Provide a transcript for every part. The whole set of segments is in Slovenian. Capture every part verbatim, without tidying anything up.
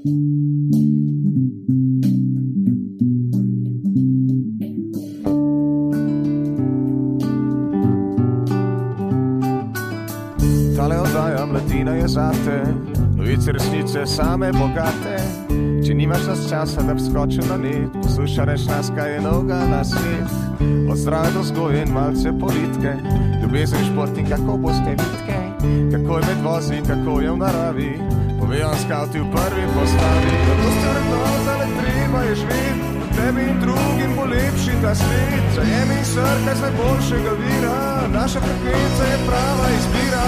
Tale oddaja mladina je zate, novice resnice same bogate. Če nimaš nas časa, da bi skočil na net, poslušaj reč nas, kaj je novega na svet. Od zdrave do vzgoje in malce politike, ljubezen šport in kako boste vitke, kako je med vozi, kako je v naravi, povejo vam skavti v prvi postavi. Zato ste vrednotale, treba je živeti, tebi in drugim bo lepši ta svet. Zajemi in srkaj z najboljšega vira, naša frekvenca je prava izbira.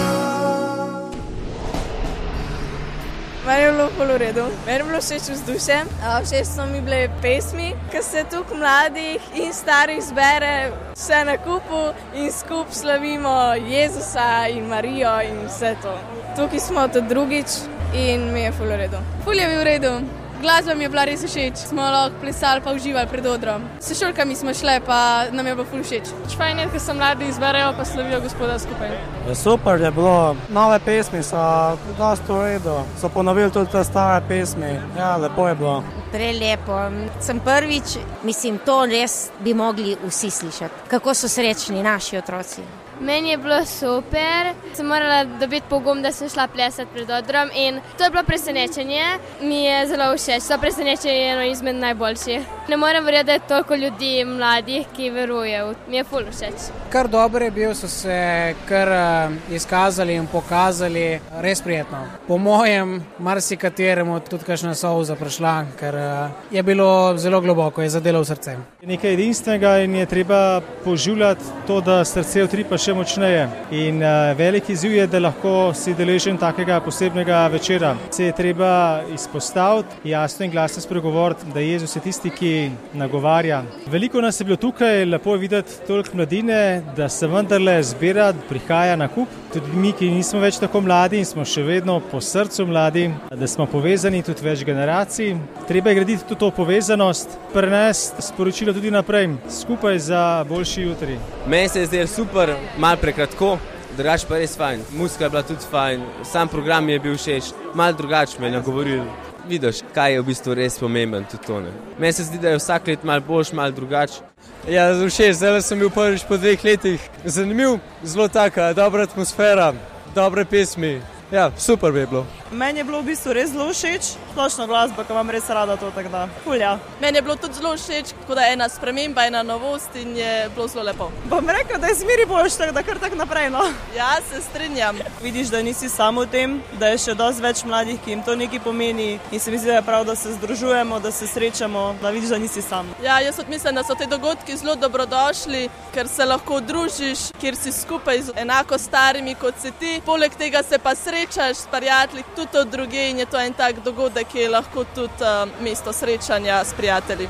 Meni je bilo ful v redu, meni je bilo všeč vzdušje, všeč so mi bile pesmi, ker se tukaj mladih in starih zbere vse na kupu in skup slavimo Jezusa in Marijo in vse to. Tukaj smo to drugič in mi je ful v redu. Ful je bil v redu. Glasba mi je bila res všeč, smo lahko plesali pa uživali pred odrom. S sošolkami smo šle pa nam je bilo ful všeč. Fajn je, ker se mladi izberejo pa slavijo Gospoda skupaj. Super je bilo, nove pesmi so dosti v redu, so ponovili tudi te stare pesmi, ja, lepo je bilo. Prelepo, sem prvič, mislim, to res bi mogli vsi slišati, kako so srečni naši otroci. Meni je bilo super, sem morala dobiti pogum, da sem šla plesati pred odrom in to je bilo presenečenje, mi je zelo všeč, to presenečenje je eno izmed najboljših. Ne morem verjeti, da je toliko ljudi mladih, ki verujejo, mi je ful všeč. Kar dobro je bil, so se kar izkazali in pokazali, res prijetno. Po mojem, marsikateremu tudi kakšna solza prišla, ker je bilo zelo globoko, je zadelo v srce. Nekaj edinstvenega in je treba poživljati to, da srce utripa še močneje. In uh, veliki izziv je, da lahko si deležen takega posebnega večera. Se je treba izpostaviti, jasno in glasno spregovoriti, da Jezus je tisti, ki nagovarja. Veliko nas je bilo tukaj, lepo je videti toliko mladine, da se vendarle zbira, prihaja na kup. Tudi mi, ki nismo več tako mladi in smo še vedno po srcu mladi, da smo povezani tudi več generacij. Treba je graditi tudi to povezanost, prenesti sporočilo tudi naprej, skupaj za boljši jutri. Meni se je zdelo super, malo prekratko, drugače pa res fajn. Muzika je bila tudi fajn, sam program mi je bil všeč, malo drugače me je nagovoril. Vidiš, kaj je v bistvu res pomemben tudi to. Ne? Meni se zdi, da je vsak let malo boljš, malo drugače. Ja, všeč, zdaj sem bil prvič po dveh letih. Zanimiv, zelo taka, dobra atmosfera, dobre pesmi. Ja, super bi bilo. Meni je bilo v bistvu res zelo všeč, splošno glasba, ki vam res rada to tako da. Hulja. Meni je bilo tudi zelo všeč, tako da je ena sprememba, ena novost in je bilo zelo lepo. Bom rekel, da je zmeri boljš, tako da kar tako naprej, no. Ja, se strinjam. Vidiš, da nisi samo v tem, da je še dosti več mladih, ki jim to nekaj pomeni in se mi zdi, da je prav, da se združujemo, da se srečamo, da vidiš, da nisi sam. Ja, jaz mislim, da so te dogodki zelo dobrodošli, ker se lahko družiš, kjer si skupaj z enako starimi kot si ti. Poleg tega se pa srečaš s prijatelji tudi od druge in je to en tak dogodek, ki je lahko tudi uh, mesto srečanja s prijatelji.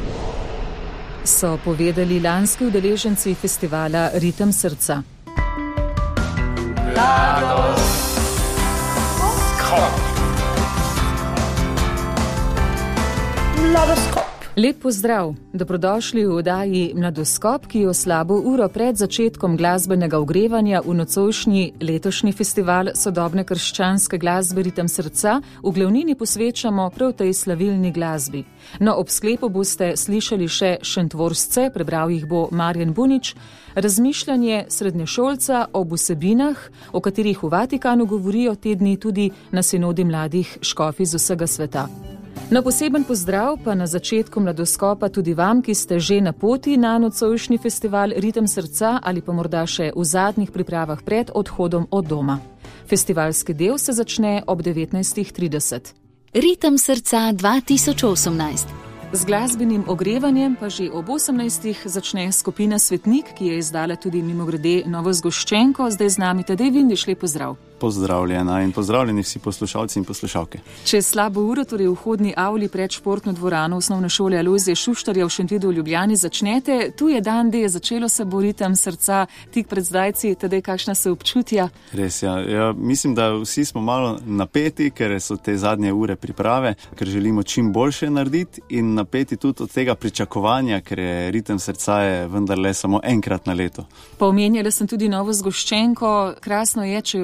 So povedali lanski udeleženci festivala Ritem srca. Mladoskop. Lep pozdrav, dobrodošli v oddaji Mladoskop, ki jo slabo uro pred začetkom glasbenega ogrevanja v nocojšnji letošnji festival sodobne krščanske glasbe Ritem srca v glavnini posvečamo prav tej slavilni glasbi. No, ob sklepu boste slišali še šentvorsce, prebral jih bo Marjan Bunič, razmišljanje srednješolca ob vsebinah, o katerih v Vatikanu govorijo te dni tudi na sinodi mladih škofij z vsega sveta. No, poseben pozdrav pa na začetku Mladoskopa tudi vam, ki ste že na poti na nocojšnji festival Ritem srca ali pa morda še v zadnjih pripravah pred odhodom od doma. Festivalski del se začne ob devetnajstih trideset. Ritem srca dva tisoč osemnajst. Z glasbenim ogrevanjem pa že ob osemnajstih začne skupina Svetnik, ki je izdala tudi mimogrede novo zgoščenko. Zdaj z nami Tadej Vindiš, lep pozdrav. Pozdravljena in pozdravljeni vsi poslušalci in poslušalke. Čez slabo uro, torej v vhodni avli pred športno dvorano osnovne šole Alojzija Šuštarja v Šentvidu v Ljubljani začnete. Tu je dan D, začelo se bo Ritem srca, tik pred zdajci. Tadej, kakšna se občutja? Res, ja. ja. Mislim, da vsi smo malo napeti, ker so te zadnje ure priprave, ker želimo čim boljše narediti in napeti tudi od tega pričakovanja, ker je Ritem srca je vendarle samo enkrat na leto. Pa omenjala sem tudi novo zgoščenko. Krasno je, če jo lahko skupina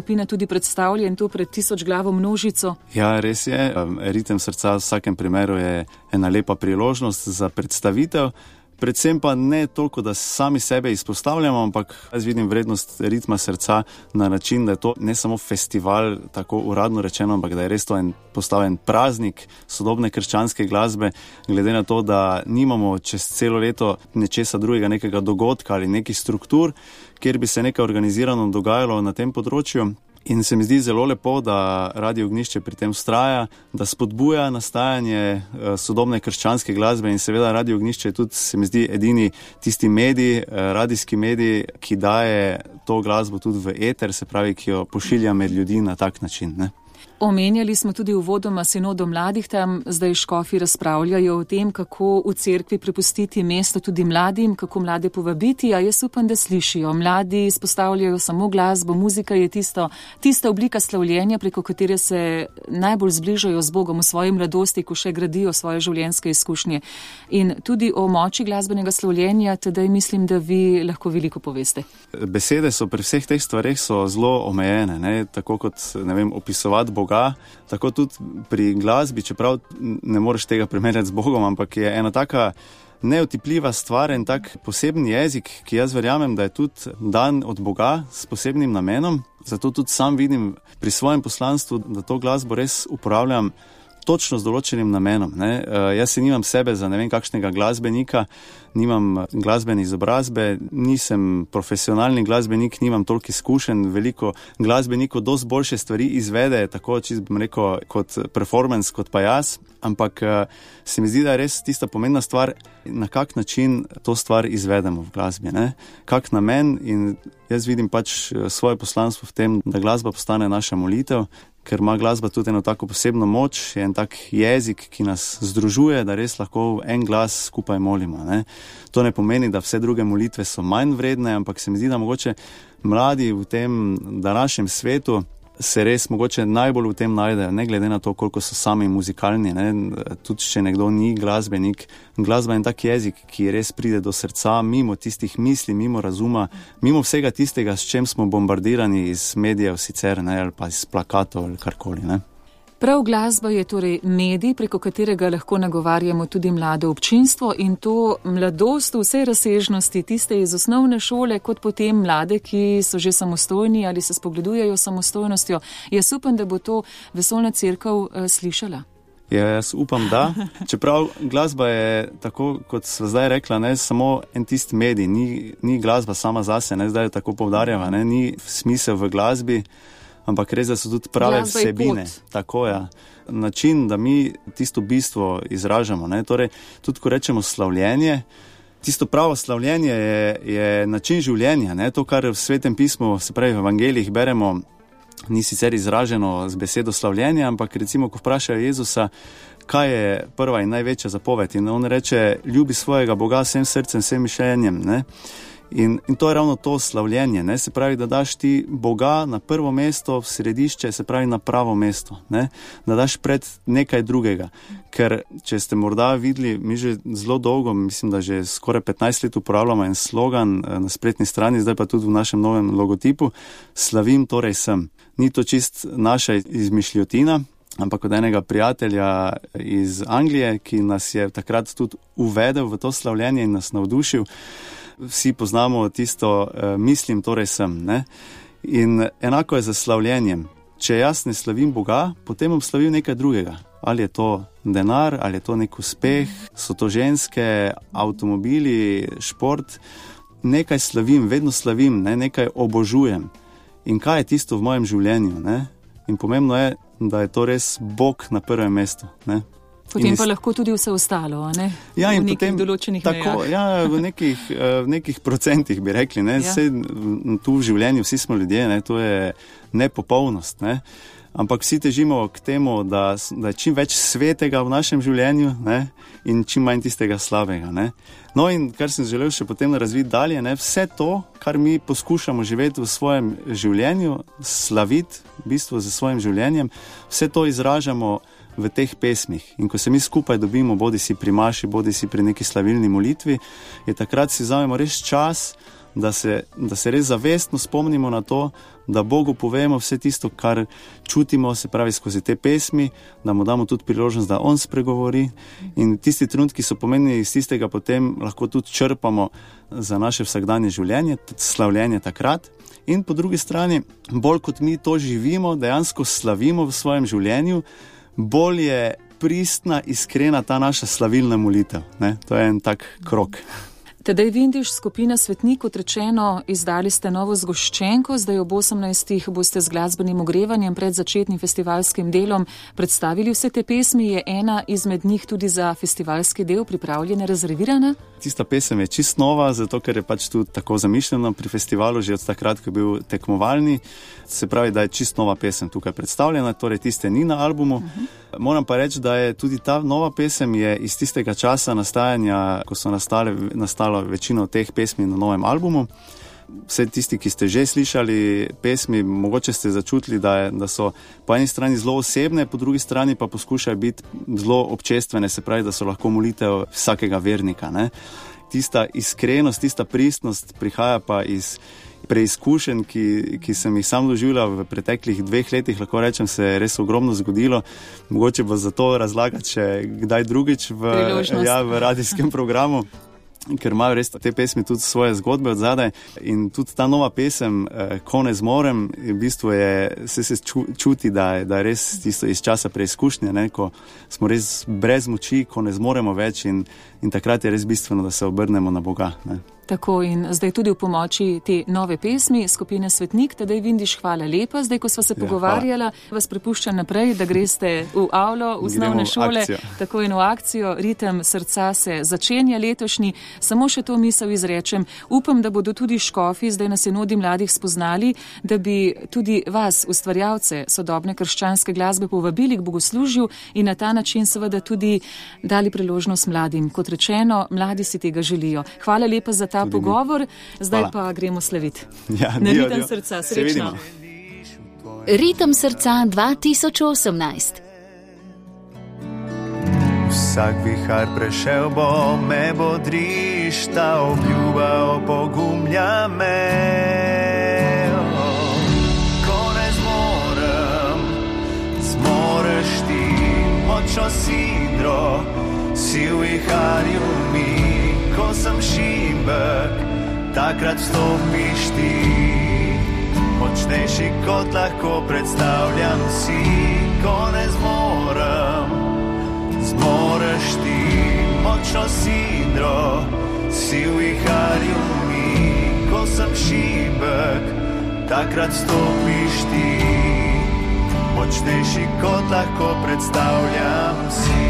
skupina tudi predstavlja in to pred tisoč glavo množico. Ja, res je. Ritem srca v vsakem primeru je ena lepa priložnost za predstavitev. Predvsem pa ne toliko, da sami sebe izpostavljamo, ampak jaz vidim vrednost ritma srca na način, da je to ne samo festival, tako uradno rečeno, ampak da je res to en postavljen praznik sodobne krščanske glasbe, glede na to, da nimamo čez celo leto nečesa drugega, nekega dogodka ali nekih struktur, kjer bi se nekaj organizirano dogajalo na tem področju. In se mi zdi zelo lepo, da Radio Ognjišče pri tem vztraja, da spodbuja nastajanje sodobne krščanske glasbe in seveda Radio Ognjišče je tudi, se mi zdi, edini tisti medij, radijski medij, ki daje to glasbo tudi v eter, se pravi, ki jo pošilja med ljudi na tak način, ne. Omenjali smo tudi uvodoma sinodo mladih, tam zdaj škofi razpravljajo o tem, kako v cerkvi prepustiti mesto tudi mladim, kako mlade povabiti, a jaz upam, da slišijo. Mladi izpostavljajo samo glasbo, muzika je tisto, tista oblika slavljenja, preko katere se najbolj zbližajo z Bogom v svoji mladosti, ko še gradijo svoje življenjske izkušnje. In tudi o moči glasbenega slavljenja, tedaj mislim, da vi lahko veliko poveste. Besede so pri vseh teh stvareh so zelo omejene, ne? Tako kot, ne vem, opisovati Boga. Tako tudi pri glasbi, čeprav ne moreš tega primerjati z Bogom, ampak je ena taka neotipljiva stvar in tak poseben jezik, ki jaz verjamem, da je tudi dan od Boga s posebnim namenom. Zato tudi sam vidim pri svojem poslanstvu, da to glasbo res uporabljam točno z določenim namenom, ne. Uh, jaz se nimam sebe za ne vem kakšnega glasbenika, nimam glasbene izobrazbe, nisem profesionalni glasbenik, nimam toliko izkušenj, veliko glasbenikov dosti boljše stvari izvede, tako čisto bom rekel kot performance, kot pa jaz, ampak uh, se mi zdi, da je res tista pomembna stvar, na kak način to stvar izvedemo v glasbi, ne. Kak namen, in jaz vidim pač svoje poslanstvo v tem, da glasba postane naša molitev, ker ima glasba tudi eno tako posebno moč, je en tak jezik, ki nas združuje, da res lahko en glas skupaj molimo, ne. To ne pomeni, da vse druge molitve so manj vredne, ampak se mi zdi, da mogoče mladi v tem današnjem svetu se res mogoče najbolj v tem najdejo, ne glede na to, koliko so sami muzikalni, ne. Tudi če nekdo ni glasbenik, glasba je en tak jezik, ki res pride do srca, mimo tistih misli, mimo razuma, mimo vsega tistega, s čem smo bombardirani iz medijev sicer, ne, ali pa iz plakatov ali karkoli, ne. Prav glasba je torej medij, preko katerega lahko nagovarjamo tudi mlado občinstvo in to mladost v vsej razsežnosti, tiste iz osnovne šole, kot potem mlade, ki so že samostojni ali se spogledujejo s samostojnostjo. Jaz upam, da bo to vesoljna cerkev uh, slišala. Ja, jaz upam, da. Čeprav glasba je, tako kot sva zdaj rekla, ne, samo en tist medij, ni, ni glasba sama zase, ne, zdaj jo tako poudarjava, ne, ni smisel v glasbi, ampak res, da so tudi prave vsebine. Tako, ja. Način, da mi tisto bistvo izražamo, ne. Torej, tudi ko rečemo slavljenje, tisto pravo slavljenje je, je način življenja, ne. To, kar v Svetem pismu, se pravi v evangeljih beremo, ni sicer izraženo z besedo slavljenja, ampak recimo, ko vprašajo Jezusa, kaj je prva in največja zapoved, in on reče, ljubi svojega Boga vsem srcem, vsem mišljenjem, ne. In, in to je ravno to slavljenje, ne? Se pravi, da daš ti Boga na prvo mesto, v središče, se pravi na pravo mesto, ne? Da daš pred nekaj drugega. Ker, če ste morda videli, mi že zelo dolgo, mislim, da že skoraj petnajst let uporabljamo en slogan na spletni strani, zdaj pa tudi v našem novem logotipu, slavim, torej sem. Ni to čist naša izmišljotina, ampak od enega prijatelja iz Anglije, ki nas je takrat tudi uvedel v to slavljenje in nas navdušil. Vsi poznamo tisto, uh, mislim, torej sem, ne? In enako je za slavljenjem. Če jaz ne slavim Boga, potem bom slavil nekaj drugega. Ali je to denar, ali je to nek uspeh, so to ženske, avtomobili, šport. Nekaj slavim, vedno slavim, ne? Nekaj obožujem. In kaj je tisto v mojem življenju, ne? In pomembno je, da je to res Bog na prvem mestu, ne? Potem pa lahko tudi vse ostalo, ne? Ja, in v potem, določenih tako, ja, v nekih, v nekih procentih bi rekli, ne? Ja. Vse, tu v življenju vsi smo ljudje, ne? To je nepopolnost, ne? Ampak vsi težimo k temu, da, da je čim več svetega v našem življenju, ne? In čim manj tistega slabega, ne? No, in kar sem želel še potem razviti dalje, ne? Vse to, kar mi poskušamo živeti v svojem življenju, slaviti v bistvu z svojim življenjem, vse to izražamo v teh pesmih. In ko se mi skupaj dobimo, bodi si pri maši, bodi si pri neki slavilni molitvi, je takrat si vzamemo res čas, da se, da se res zavestno spomnimo na to, da Bogu povemo vse tisto, kar čutimo, se pravi skozi te pesmi, da mu damo tudi priložnost, da on spregovori. In tisti trenutki so pomembni, iz tistega potem lahko tudi črpamo za naše vsakdanje življenje, slavljenje takrat. In po drugi strani, bolj kot mi to živimo, dejansko slavimo v svojem življenju, bolj je pristna, iskrena ta naša slavilna molitev. Ne? To je en tak krog. Tadej Vindiš, skupina Svetnik, kot rečeno, izdali ste novo zgoščenko, zdaj ob osemnajstih boste z glasbenim ogrevanjem pred začetnim festivalskim delom predstavili vse te pesmi. Je ena izmed njih tudi za festivalski del pripravljena, rezervirana? Tista pesem je čist nova, zato ker je pač tudi tako zamišljeno pri festivalu, že od takrat, ko je bil tekmovalni. Se pravi, da je čist nova pesem tukaj predstavljena, torej tiste ni na albumu. Uh-huh. Moram pa reči, da je tudi ta nova pesem je iz tistega časa nastajanja, ko so nastale, nastalo večino teh pesmi na novem albumu. Vse tisti, ki ste že slišali pesmi, mogoče ste začutili, da, je, da so po eni strani zelo osebne, po drugi strani pa poskušajo biti zelo občestvene, se pravi, da so lahko molitev vsakega vernika. Ne? Tista iskrenost, tista pristnost prihaja pa iz preizkušenj, ki, ki sem jih sam doživljal v preteklih dveh letih, lahko rečem, se je res ogromno zgodilo. Mogoče bo za to razlagati še kdaj drugič v, ja, v radijskem programu, ker imajo res te pesmi tudi svoje zgodbe od zadaj. In tudi ta nova pesem, Ko ne zmorem, v bistvu je, se se čuti, da je, da je res tisto iz časa preizkušnje, ne, ko smo res brez moči, ko ne zmoremo več in, in takrat je res bistveno, da se obrnemo na Boga. Ne. Tako in zdaj tudi v pomoči te nove pesmi skupine Svetnik. Tadej Vindiš, hvala lepa. Zdaj, ko sva se ja, pogovarjala, hvala. Vas prepuščam naprej, da greste v avlo, v osnovne šole, tako in v akcijo. Ritem srca se začenja letošnji. Samo še to misel izrečem. Upam, da bodo tudi škofi, zdaj na sinodi mladih, spoznali, da bi tudi vas, ustvarjalce sodobne krščanske glasbe, povabili k bogoslužju in na ta način seveda tudi dali priložnost mladim. Kot rečeno, mladi si tega želijo. Hvala lepa za ta tudi pogovor, zdaj hvala. Pa gremo slaviti. Ja, na Ritem srca, srečno. Ritem srca dva tisoč osemnajst. Vsak vihar prešel bo, me bodriš, ta obljuba opogumlja me. Ko ne zmorem, zmoreš ti, močno sidro, si v viharju mi. Ko sem šibek, takrat vstopiš ti, močnejši kot lahko predstavljam si. Ko ne zmorem, zmoreš ti, močno sidro, si v viharju mi. Ko sem šibek, takrat vstopiš ti, močnejši kot lahko predstavljam si.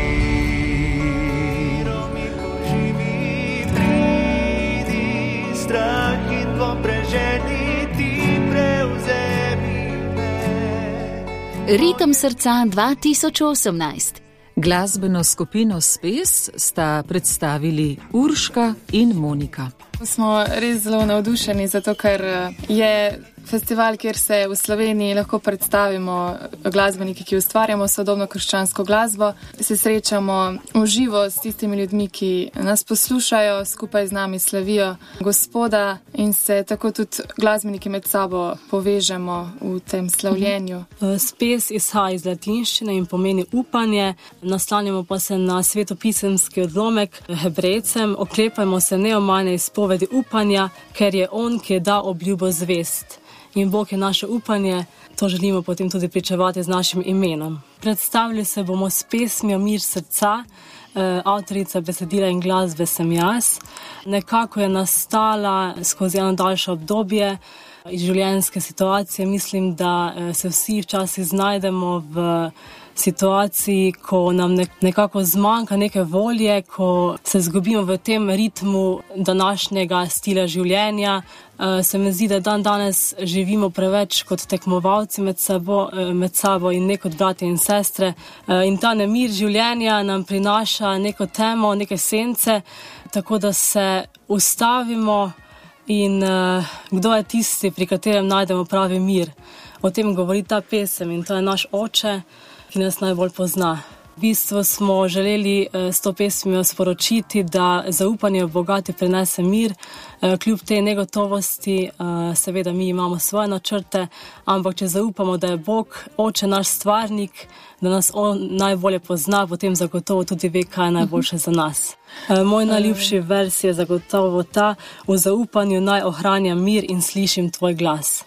Strah in dvom preženi, ti prevzemi me. Ritem srca dva tisoč osemnajst. Glasbeno skupino Spes sta predstavili Urška in Monika. Smo res zelo navdušeni, zato ker je festival, kjer se v Sloveniji lahko predstavimo glasbeniki, ki ustvarjamo sodobno krščansko glasbo. Se srečamo v živo s tistimi ljudmi, ki nas poslušajo, skupaj z nami slavijo Gospoda in se tako tudi glasbeniki med sabo povežemo v tem slavljenju. Spes izhaja iz latinščine in pomeni upanje. Naslanjamo pa se na svetopisemski odlomek Hebrejcem. Oklepajmo se neomajne izpovedi upanja, ker je on, ki je dal obljubo zvest. In Bog je naše upanje, to želimo potem tudi pričevati z našim imenom. Predstavili se bomo s pesmijo Mir srca, avtorica besedila in glasbe sem jaz. Nekako je nastala skozi eno daljše obdobje iz življenjske situacije. Mislim, da se vsi včasih znajdemo v situaciji, ko nam nekako zmanjka neke volje, ko se zgubimo v tem ritmu današnjega stila življenja. Se mi zdi, da dan danes živimo preveč kot tekmovalci med sabo, med sabo in ne kot bratje in sestre. In ta nemir življenja nam prinaša neko temo, neke sence, tako da se ustavimo in kdo je tisti, pri katerem najdemo pravi mir. O tem govori ta pesem in to je naš oče, ki nas najbolj pozna. V bistvu smo želeli s to pesmijo sporočiti, da zaupanje v Boga ti prinese mir. Kljub tej negotovosti, seveda mi imamo svoje načrte, ampak če zaupamo, da je Bog Oče naš stvarnik, da nas On najbolje pozna, potem zagotovo tudi ve, kaj je najboljše za nas. Moj najljubši vers je zagotovo ta: v zaupanju naj ohranjam mir in slišim tvoj glas.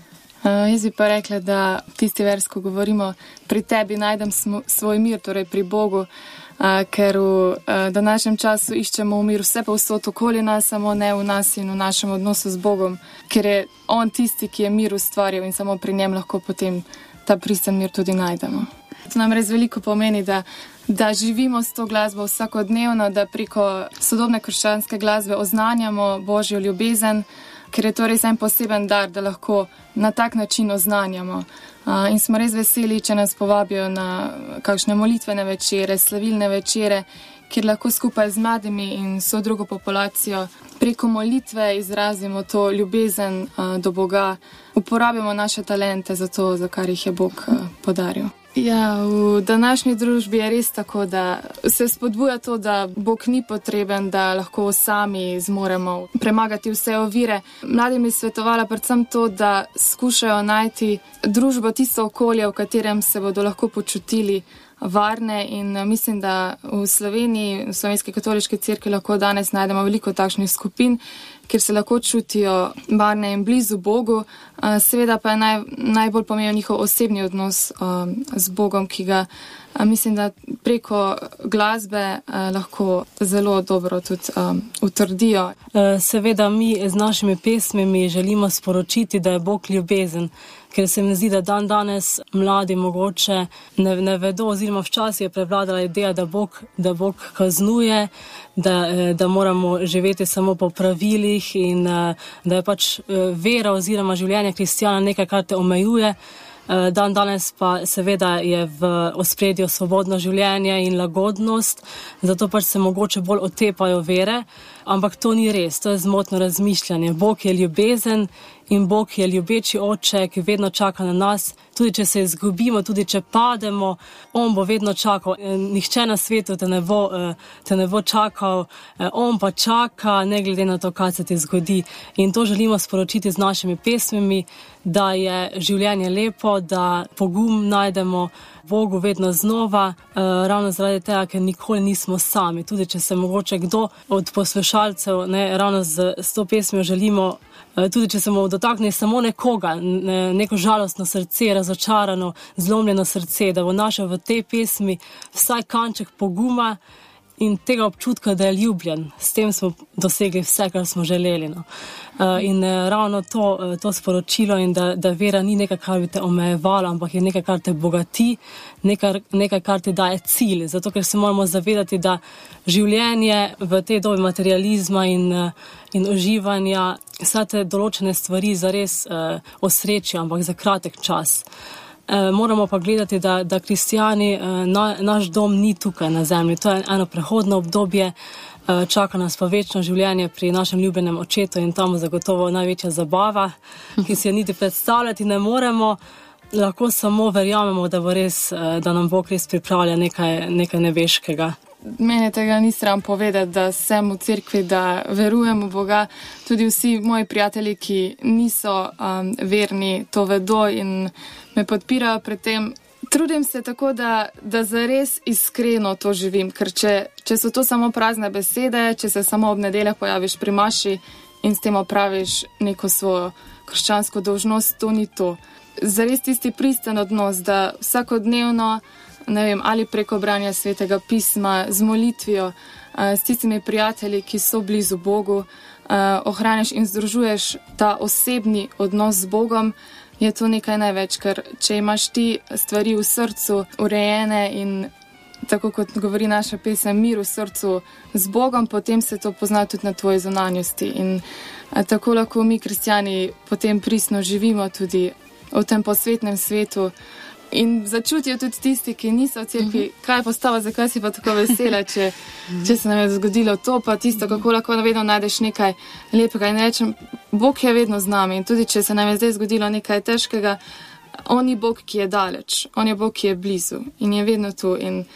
Uh, jaz bi pa rekla, da tisti vers, ko govorimo, pri tebi najdem smo, svoj mir, torej pri Bogu, uh, ker v uh, današnjem času iščemo mir vse povsod okoli nas, samo ne v nas in v našem odnosu z Bogom, ker je On tisti, ki je mir ustvaril in samo pri njem lahko potem ta pristen mir tudi najdemo. To nam res veliko pomeni, da, da živimo s to glasbo vsakodnevno, da preko sodobne krščanske glasbe oznanjamo Božjo ljubezen, ker je to res en poseben dar, da lahko na tak način oznanjamo. Uh, in smo res veseli, če nas povabijo na kakšne molitvene večere, slavilne večere, kjer lahko skupaj z mladimi in so drugo populacijo preko molitve izrazimo to ljubezen uh, do Boga, uporabimo naše talente za to, za kar jih je Bog uh, podaril. Ja, v današnji družbi je res tako, da se spodbuja to, da Bog ni potreben, da lahko sami zmoremo premagati vse ovire. Mladim bi svetovala predvsem to, da skušajo najti družbo, tisto okolje, v katerem se bodo lahko počutili varne, in mislim, da v Sloveniji, v Slovenski katoliški cerkvi lahko danes najdemo veliko takšnih skupin, kjer se lahko čutijo varne in blizu Bogu. Seveda pa je naj, najbolj pomemben njihov osebni odnos um, z Bogom, ki ga mislim, da preko glasbe lahko zelo dobro tudi um, utrdijo. Seveda mi z našimi pesmimi želimo sporočiti, da je Bog ljubezen, ker se mi zdi, da dan danes mladi mogoče ne, ne vedo, oziroma včasih je prevladala ideja, da Bog, da Bog kaznuje, da, da moramo živeti samo po pravilih in da je pač vera oziroma življenje kristjana nekaj, kar te omejuje. Dan danes pa seveda je v ospredju svobodno življenje in lagodnost, zato pač se mogoče bolj otepajo vere, ampak to ni res, to je zmotno razmišljanje. Bog je ljubezen in Bog je ljubeči Oče, ki vedno čaka na nas, tudi če se izgubimo, tudi če pademo, On bo vedno čakal. Nihče na svetu te ne bo, te ne bo čakal, On pa čaka, ne glede na to, kaj se ti zgodi. In to želimo sporočiti z našimi pesmimi, da je življenje lepo, da pogum najdemo Bogu vedno znova, ravno zaradi tega, ker nikoli nismo sami. Tudi če se mogoče kdo od poslušalcev, ne, ravno z, z to pesmijo želimo, tudi če se mu dotakne samo nekoga, ne, neko žalostno srce, razočarano, zlomljeno srce, da bo našel v tej pesmi vsaj kanček poguma in tega občutka, da je ljubljen. S tem smo dosegli vse, kar smo želeli. No. In ravno to, to sporočilo in da, da vera ni nekaj, kar bi te omejevalo, ampak je nekaj, kar te bogati, nekaj, nekaj, kar ti daje cilj. Zato, ker se moramo zavedati, da življenje v tej dobi materializma in, in uživanja, vse te določene stvari zares uh, osrečijo, ampak za kratek čas. Moramo pa gledati, da, da kristijani, na, naš dom ni tukaj na zemlji. To je eno prehodno obdobje, čaka nas pa večno življenje pri našem ljubljenem očetu in tam zagotovo največja zabava, ki si jo niti predstavljati ne moremo. Lahko samo verjamemo, da bo res, da nam Bog res pripravlja nekaj, nekaj nebeškega. Mene tega ni sram povedati, da sem v cerkvi, da verujem v Boga. Tudi vsi moji prijatelji, ki niso um, verni, to vedo in me podpirajo pri tem. Trudim se tako, da, da zares iskreno to živim, ker če, če so to samo prazne besede, če se samo ob nedeljah pojaviš pri maši in s tem opraviš neko svojo krščansko dolžnost, to ni to. Zares tisti pristen odnos, da vsakodnevno, ne vem, ali preko branja svetega pisma, z molitvijo, s tistimi prijatelji, ki so blizu Bogu, ohranjaš in združuješ ta osebni odnos z Bogom, je to nekaj največ, ker če imaš ti stvari v srcu urejene in tako kot govori naša pesem, mir v srcu z Bogom, potem se to pozna tudi na tvoji zunanjosti in tako lahko mi kristjani potem pristno živimo tudi v tem posvetnem svetu. In začutijo tudi tisti, ki niso v cerkvi, kaj je postava, zakaj si pa tako vesela, če, če se nam je zgodilo to, pa tisto, kako lahko vedno najdeš nekaj lepega. In rečem, Bog je vedno z nami in tudi, če se nam je zdaj zgodilo nekaj težkega, On je Bog, ki je daleč, On je Bog, ki je blizu in je vedno tu. In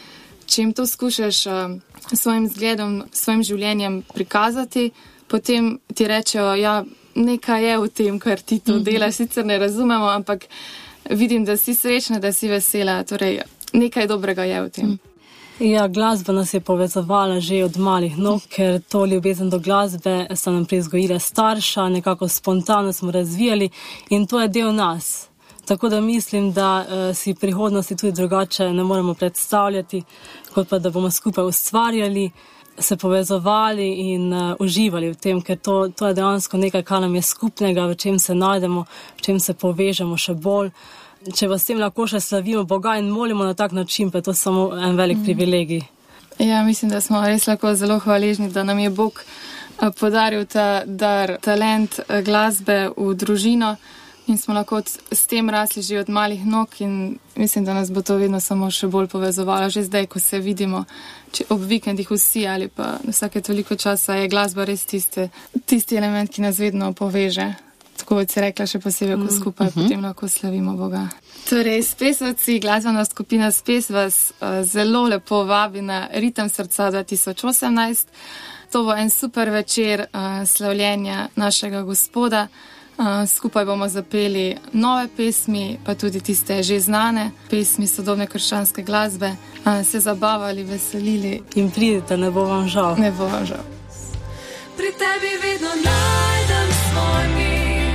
če jim to skušaš uh, svojim zgledom, svojim življenjem prikazati, potem ti rečejo, ja, nekaj je v tem, kar ti to delaš, sicer ne razumemo, ampak vidim, da si srečna, da si vesela, torej nekaj dobrega je v tem. Ja, glasba nas je povezovala že od malih nog, ker to ljubezen do glasbe so nam privzgojile starša, nekako spontano smo razvijali in to je del nas. Tako da mislim, da uh, si prihodnosti tudi drugače ne moremo predstavljati, kot pa da bomo skupaj ustvarjali, se povezovali in uh, uživali v tem, ker to, to je dejansko nekaj, kar nam je skupnega, v čem se najdemo, v čem se povežemo še bolj. Če vas tem lahko še slavimo Boga in molimo na tak način, pa je to samo en velik mm. privilegij. Ja, mislim, da smo res lahko zelo hvaležni, da nam je Bog podaril ta dar, talent glasbe v družino in smo lahko s tem rasli že od malih nog in mislim, da nas bo to vedno samo še bolj povezovalo. Že zdaj, ko se vidimo če ob vikendih vsi ali pa vsake toliko časa, je glasba res tiste, tisti element, ki nas vedno poveže. Tako kot si rekla, še posebej, ko skupaj uh-huh. potem lahko slavimo Boga. Torej, Spesovci, glasbena skupina Spes vas uh, zelo lepo vabi na Ritem srca dva tisoč osemnajst. To bo en super večer uh, slavljenja našega Gospoda. Uh, skupaj bomo zapeli nove pesmi, pa tudi tiste že znane pesmi sodobne krščanske glasbe. Uh, se zabavali, veselili. In pridite, ne bo vam žal. Ne bo vam žal. Pri tebi vedno najdem svoj mir.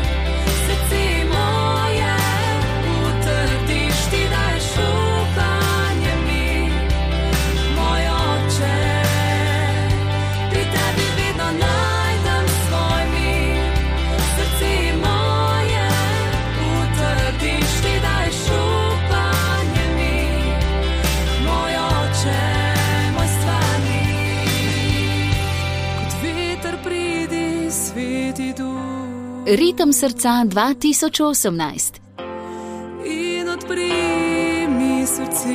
Ritem srca dva tisoč osemnajst. In odpri mi srce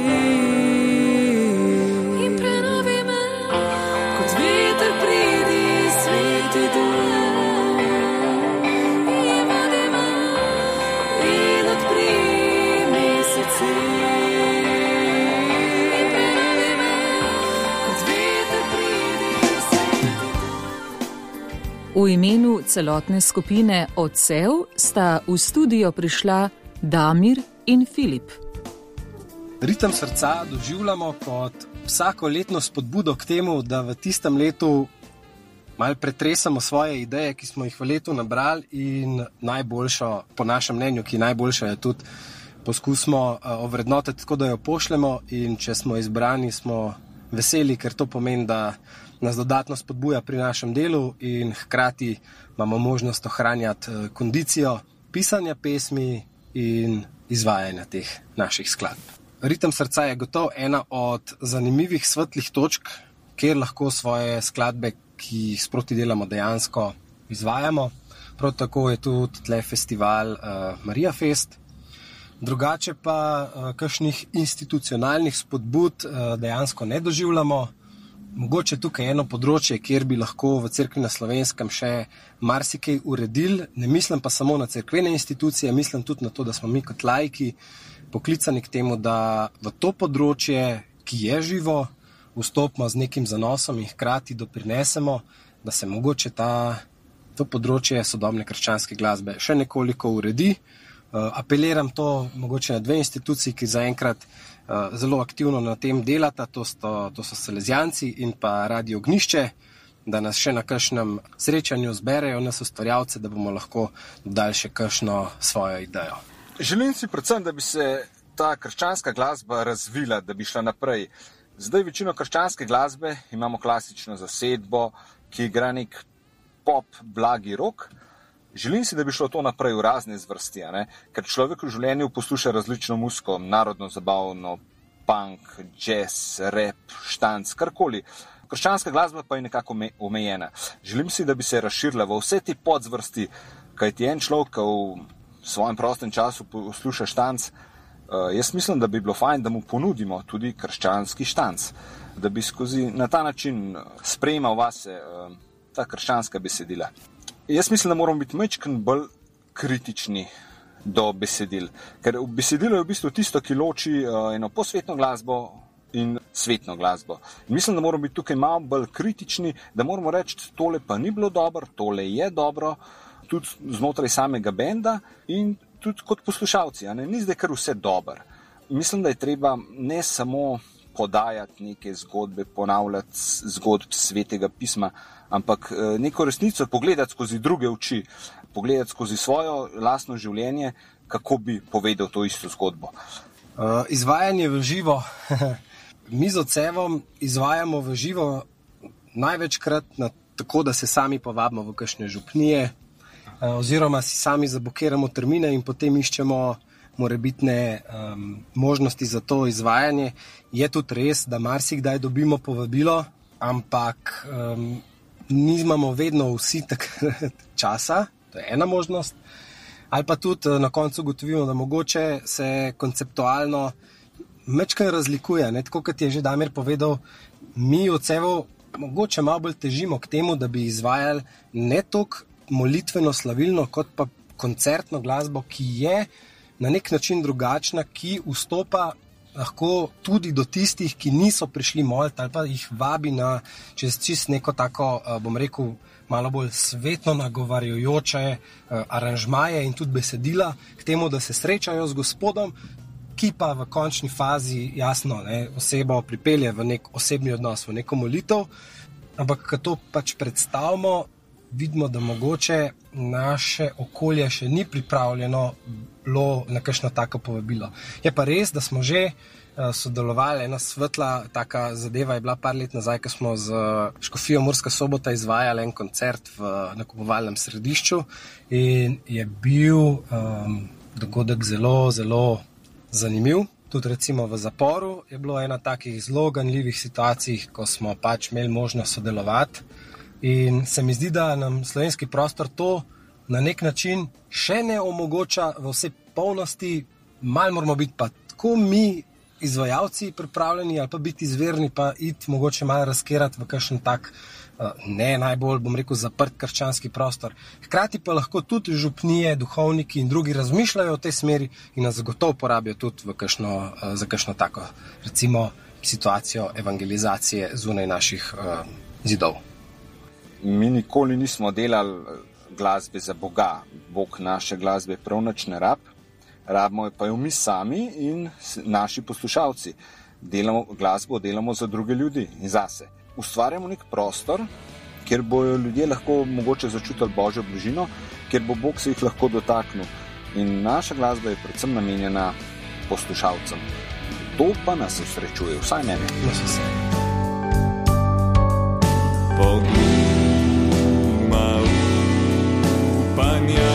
in prenovi me, kot veter pridi, sveti duh. In vodi me in odpri mi srce in prenovi me, kot veter pridi, sveti duh. V imenu celotne skupine Odsev sta v studio prišla Damir in Filip. Ritem srca doživljamo kot vsako letno spodbudo k temu, da v tistem letu malo pretresamo svoje ideje, ki smo jih v letu nabrali in najboljšo, po našem mnenju, ki najboljša je tudi, poskusimo ovrednotiti tako, da jo pošljemo in če smo izbrani, smo veseli, ker to pomeni, da nas dodatno spodbuja pri našem delu in hkrati imamo možnost ohranjati kondicijo pisanja pesmi in izvajanja teh naših skladb. Ritem srca je gotovo ena od zanimivih svetlih točk, kjer lahko svoje skladbe, ki jih sproti delamo, dejansko izvajamo. Prav tako je tudi tle festival uh, Marija Fest. Drugače pa uh, kakšnih institucionalnih spodbud uh, dejansko ne doživljamo. Mogoče tukaj eno področje, kjer bi lahko v Cerkvi na Slovenskem še marsikaj uredili. Ne mislim pa samo na cerkvene institucije, mislim tudi na to, da smo mi kot laiki poklicani k temu, da v to področje, ki je živo, vstopimo z nekim zanosom in hkrati doprinesemo, da se mogoče ta, to področje sodobne krščanske glasbe še nekoliko uredi. Uh, apeliram to mogoče na dve instituciji, ki zaenkrat uh, zelo aktivno na tem delata, to, sto, to so Salezijanci in pa Radio Ognišče, da nas še na kakšnem srečanju zberejo nas ustvarjalce, da bomo lahko dodali še kakšno svojo idejo. Želim si predvsem, da bi se ta krščanska glasba razvila, da bi šla naprej. Zdaj večino krščanske glasbe imamo klasično zasedbo, ki igra nek pop, blagi rock. Želim si, da bi šlo to naprej v razne zvrsti, ne? Ker človek v življenju posluša različno muziko, narodno, zabavno, punk, jazz, rap, štanc, karkoli. Krščanska glasba pa je nekako omejena. Želim si, da bi se razširila v vse te podzvrsti, kajti en človek v svojem prostem času posluša štanc. Jaz mislim, da bi bilo fajn, da mu ponudimo tudi krščanski štanc, da bi skozi na ta način sprejemal vase ta krščanska besedila. Jaz mislim, da moramo biti majčkeno bolj kritični do besedil, ker besedilo je v bistvu tisto, ki loči eno posvetno glasbo in svetno glasbo. In mislim, da moramo biti tukaj malo bolj kritični, da moramo reči, tole pa ni bilo dobro, tole je dobro, tudi znotraj samega benda in tudi kot poslušalci. A ne? Ni zdaj kar vse dobro. Mislim, da je treba ne samo podajati neke zgodbe, ponavljati zgodb svetega pisma, ampak neko resnico pogledati skozi druge oči, pogledati skozi svojo lastno življenje, kako bi povedal to isto zgodbo. Uh, izvajanje v živo. Mi z odsevom izvajamo v živo največkrat na, tako, da se sami povabimo v kakšne župnije, uh, oziroma si sami zablokiramo termine in potem iščemo morebitne um, možnosti za to izvajanje. Je tudi res, da marsikdaj dobimo povabilo, ampak um, nimamo vedno vsi takrat časa, to je ena možnost, ali pa tudi na koncu ugotovimo, da mogoče se konceptualno mečkaj razlikuje. Ne? Tako kot je že Damir povedal, mi od Odsevo mogoče malo bolj težimo k temu, da bi izvajali ne toliko molitveno slavilno, kot pa koncertno glasbo, ki je na nek način drugačna, ki vstopa lahko tudi do tistih, ki niso prišli molit ali pa jih vabi na čez čist neko tako, bom rekel, malo bolj svetno nagovarjajoče aranžmaje in tudi besedila k temu, da se srečajo z Gospodom, ki pa v končni fazi jasno ne, osebo pripelje v nek osebni odnos, v neko molitev, ampak ko to pač predstavimo, vidimo, da mogoče naše okolje še ni pripravljeno bilo na kakšno tako povabilo. Je pa res, da smo že uh, sodelovali, ena svetla taka zadeva je bila par let nazaj, ko smo z Škofijo Murska Sobota izvajali en koncert v nakupovalnem središču in je bil um, dogodek zelo, zelo zanimiv. Tudi recimo v zaporu je bilo ena takih zelo ganljivih situacij, ko smo pač imeli možnost sodelovati. In se mi zdi, da nam slovenski prostor to na nek način še ne omogoča v vsej polnosti. Mal moramo biti pa tako mi, izvajalci, pripravljeni ali pa biti izverni, pa iti mogoče malo razkerati v kakšen tak ne najbolj, bom rekel, zaprt krščanski prostor. Hkrati pa lahko tudi župnije, duhovniki in drugi razmišljajo o tej smeri in nas zagotovo porabijo tudi v kakšno, za kakšno tako, recimo, situacijo evangelizacije zunaj naših uh, zidov. Mi nikoli nismo delali glasbe za Boga. Bog naše glasbe prav nič ne rab, rabimo pa jo mi sami in naši poslušalci. Delamo, glasbo delamo za druge ljudi in zase. Ustvarjamo nek prostor, kjer bojo ljudje lahko mogoče začutili Božjo bližino, kjer bo Bog se jih lahko dotaknil. In naša glasba je predvsem namenjena poslušalcem. To pa nas srečuje, vsaj mene. Nas vse. Poguma upanja,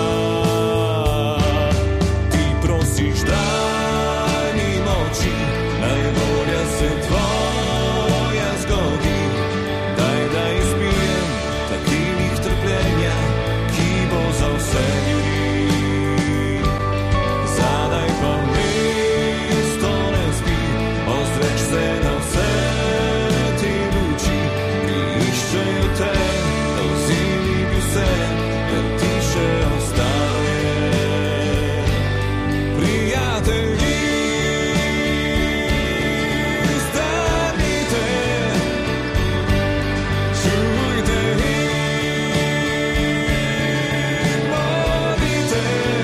ti prosiš dan in noči, naj volja se tvoja zgodi. Daj, da izpijem takih trpljenja, ki bo za vse ljudi. Zadaj pa mesto ne spi, ozreč se na vse te luči, ki iščejo te, da vzimi bi vse, da ti še ostane. Prijatelji, stanite, čujte in modlite.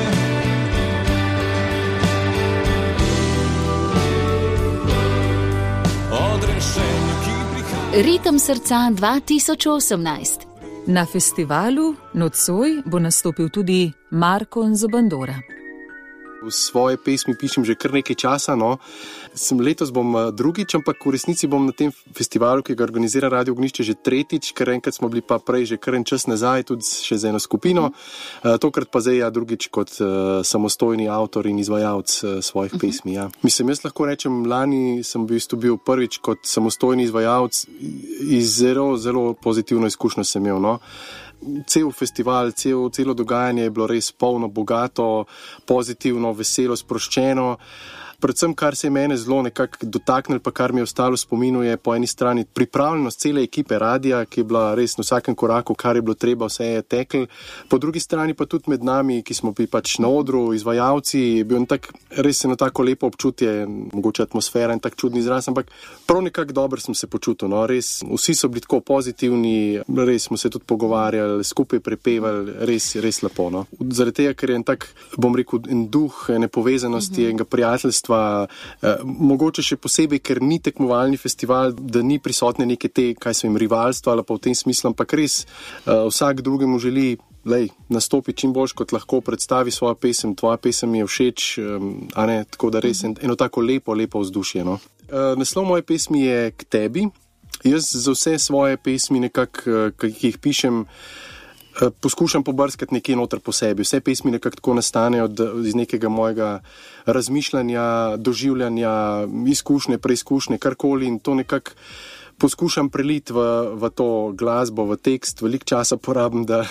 Odrešenje, ki prihaja. Ritem srca dva tisoč osemnajst. Na festivalu nocoj bo nastopil tudi Marko Nzobandora. V svoje pesmi pišem že kar nekaj časa, no. Sem letos bom drugič, ampak v resnici bom na tem festivalu, ki ga organizira Radio Ognjišče, že tretjič, ker enkrat smo bili pa prej že kar en čas nazaj, tudi še z eno skupino. Tokrat pa zdaj ja drugič kot uh, samostojni avtor in izvajalec uh, svojih uh-huh. pesmi, ja. Mislim, jaz lahko rečem, lani sem v bistvu bil prvič kot samostojni izvajalec, iz zelo, zelo pozitivno izkušnjo sem imel, no. Cel festival, cel, celo dogajanje je bilo res polno, bogato, pozitivno, veselo, sproščeno. predvsem, kar se je mene zelo nekako dotaknilo, pa kar mi je ostalo v spominu, je po eni strani pripravljenost cele ekipe radia, ki je bila res na vsakem koraku, kar je bilo treba, vse je teklo. Po drugi strani pa tudi med nami, ki smo bili pač na odru, izvajalci, je bil tak, res eno tako lepo občutje, mogoče atmosfera in tak čudni izraz, ampak prav nekako dobro sem se počutil. No, res, vsi so bili tako pozitivni, res smo se tudi pogovarjali, skupaj prepevali, res, res lepo. No. Zaradi tega, ker je en tak, bom rekel, en duh, ene povezanosti, mm-hmm. enega prijateljstva, eh, mogoče še posebej, ker ni tekmovalni festival, da ni prisotne neke te, kaj so jim, rivalstva ali pa v tem smislu, ampak res eh, vsak drugemu želi lej, nastopi čim boljš, kot lahko predstavi svojo pesem, tvoja pesem je všeč, um, a ne, tako da res en, eno tako lepo, lepo vzdušje. No. Uh, naslov moje pesmi je K tebi. Jaz za vse svoje pesmi nekako, ki jih pišem, uh, poskušam pobrskati nekje noter po sebi. Vse pesmi nekako tako nastanejo od, iz nekega mojega razmišljanja, doživljanja, izkušnje, preizkušnje, karkoli in to nekako poskušam preliti v, v to glasbo, v tekst, veliko časa porabim, da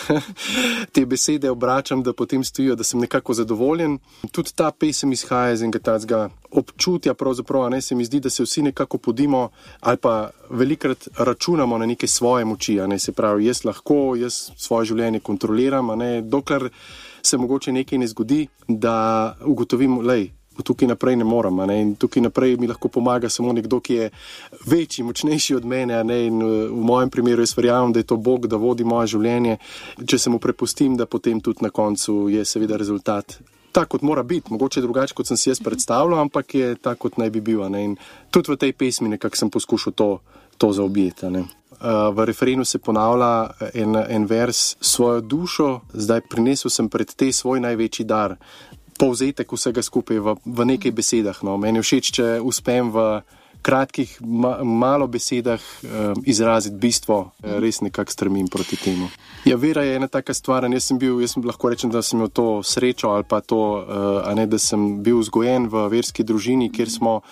te besede obračam, da potem stojijo, da sem nekako zadovoljen. Tudi ta pesem izhaja iz enega tacga občutja, pravzaprav, ne, se mi zdi, da se vsi nekako podimo ali pa velikrat računamo na neke svoje moči, ne, se pravi, jaz lahko, jaz svoje življenje kontroliram, ne, dokler se mogoče nekaj ne zgodi, da ugotovim, lej, tukaj naprej ne moram, ne? In tukaj naprej mi lahko pomaga samo nekdo, ki je večji, močnejši od mene, ne? In v mojem primeru jaz verjamem, da je to Bog, da vodi moje življenje, če se mu prepustim, da potem tudi na koncu je seveda rezultat tak, kot mora biti, mogoče drugače, kot sem si jaz predstavljal, ampak je tak, kot naj bi bil, ne? In tudi v tej pesmi nekako sem poskušal to, to zaobjeti, ne? Uh, v referenu se ponavlja en, en vers, svojo dušo, zdaj prinesel sem pred te svoj največji dar, povzetek vsega skupaj v, v nekaj besedah. No. Meni je všeč, če uspem v kratkih, ma, malo besedah um, izraziti bistvo, res nekako stremim proti temu. Ja, vera je ena taka stvar, jaz sem bil, jaz sem lahko rečem, da sem imel to srečo ali pa to, uh, a ne, da sem bil vzgojen v verski družini, kjer smo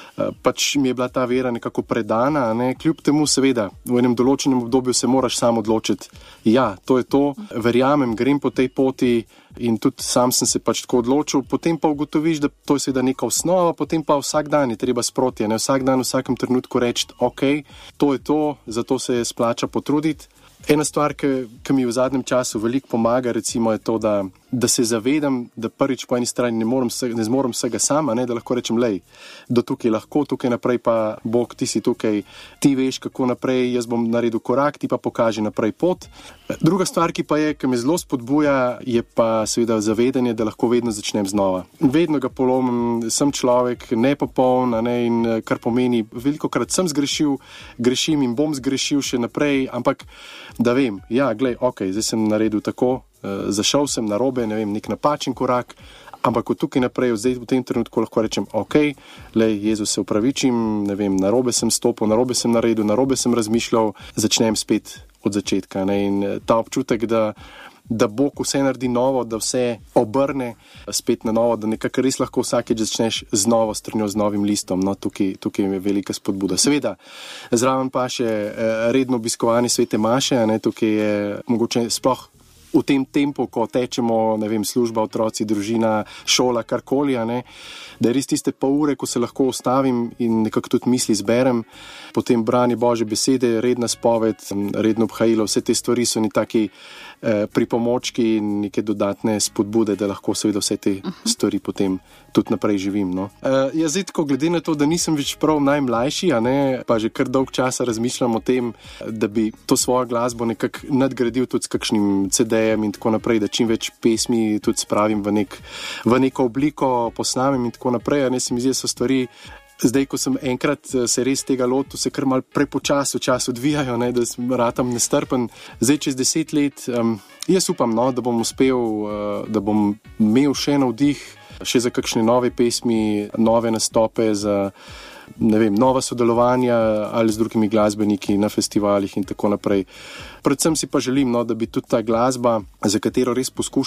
pač mi je bila ta vera nekako predana, ne? Kljub temu seveda, v enem določenem obdobju se moraš sam odločiti, ja, to je to, verjamem, grem po tej poti in tudi sam sem se pač tako odločil, potem pa ugotoviš, da to je seveda neka osnova, potem pa vsak dan je treba sproti, ne? Vsak dan, v vsakem trenutku reči, ok, to je to, zato se je splača potruditi. Ena stvar, ki, ki mi v zadnjem času veliko pomaga, recimo je to, da, da se zavedam, da prvič po eni strani ne, morem, ne zmorem vsega sama, ne, da lahko rečem, lej, do tukaj lahko, tukaj naprej pa Bog, ti si tukaj, ti veš, kako naprej, jaz bom naredil korak, ti pa pokaži naprej pot. Druga stvar, ki pa je, ki me zelo spodbuja, je pa seveda zavedanje, da lahko vedno začnem znova. Vedno ga polomim, sem človek, nepopoln, ne, in kar pomeni, velikokrat sem zgrešil, grešim in bom zgrešil še naprej, ampak da vem, ja, glej, ok, zdaj sem naredil tako, uh, zašel sem na robe, ne vem, nek napačen korak, ampak od tukaj naprej, zdaj v tem trenutku lahko rečem, ok, lej, Jezus, se upravičim, ne vem, na robe sem stopil, na robe sem naredil, na robe sem razmišljal, začnem spet od začetka, ne, in ta občutek, da da Bog vse naredi novo, da vse obrne spet na novo, da nekako res lahko vsakeč začneš z novo strnjo, z novim listom. No, tukaj, tukaj je velika spodbuda. Seveda, zraven pa še redno obiskovanje svete maše, ne, tukaj je mogoče sploh v tem tempu, ko tečemo, ne vem, služba, otroci, družina, šola, karkoli, ne, da je res tiste pol ure, ko se lahko ustavim in nekako tudi misli zberem, potem branje Božje besede, redna spoved, redno obhajilo, vse te stvari so ni taki eh, pripomočki in neke dodatne spodbude, da lahko seveda vse te stvari potem tudi naprej živim. No. Uh, ja, zdaj tako, glede na to, da nisem več prav najmlajši, a ne, pa že kar dolg časa razmišljam o tem, da bi to svojo glasbo nekako nadgradil tudi s kakšnim C D-jem in tako naprej, da čim več pesmi tudi spravim v, nek, v neko obliko, posnamem in tako naprej, a ne, se mi zdi, so stvari. Zdaj, ko sem enkrat se res tega lotil, se kar mal prepočasno čas odvijajo, ne, da sem ratam nestrpen. Zdaj, čez deset let, um, jaz upam, no, da bom uspel, uh, da bom imel še navdih, še za kakšne nove pesmi, nove nastope, za ne vem, nova sodelovanja ali z drugimi glasbeniki na festivalih in tako naprej. Predvsem si pa želim, no, da bi tudi ta glasba, za katero res poskušam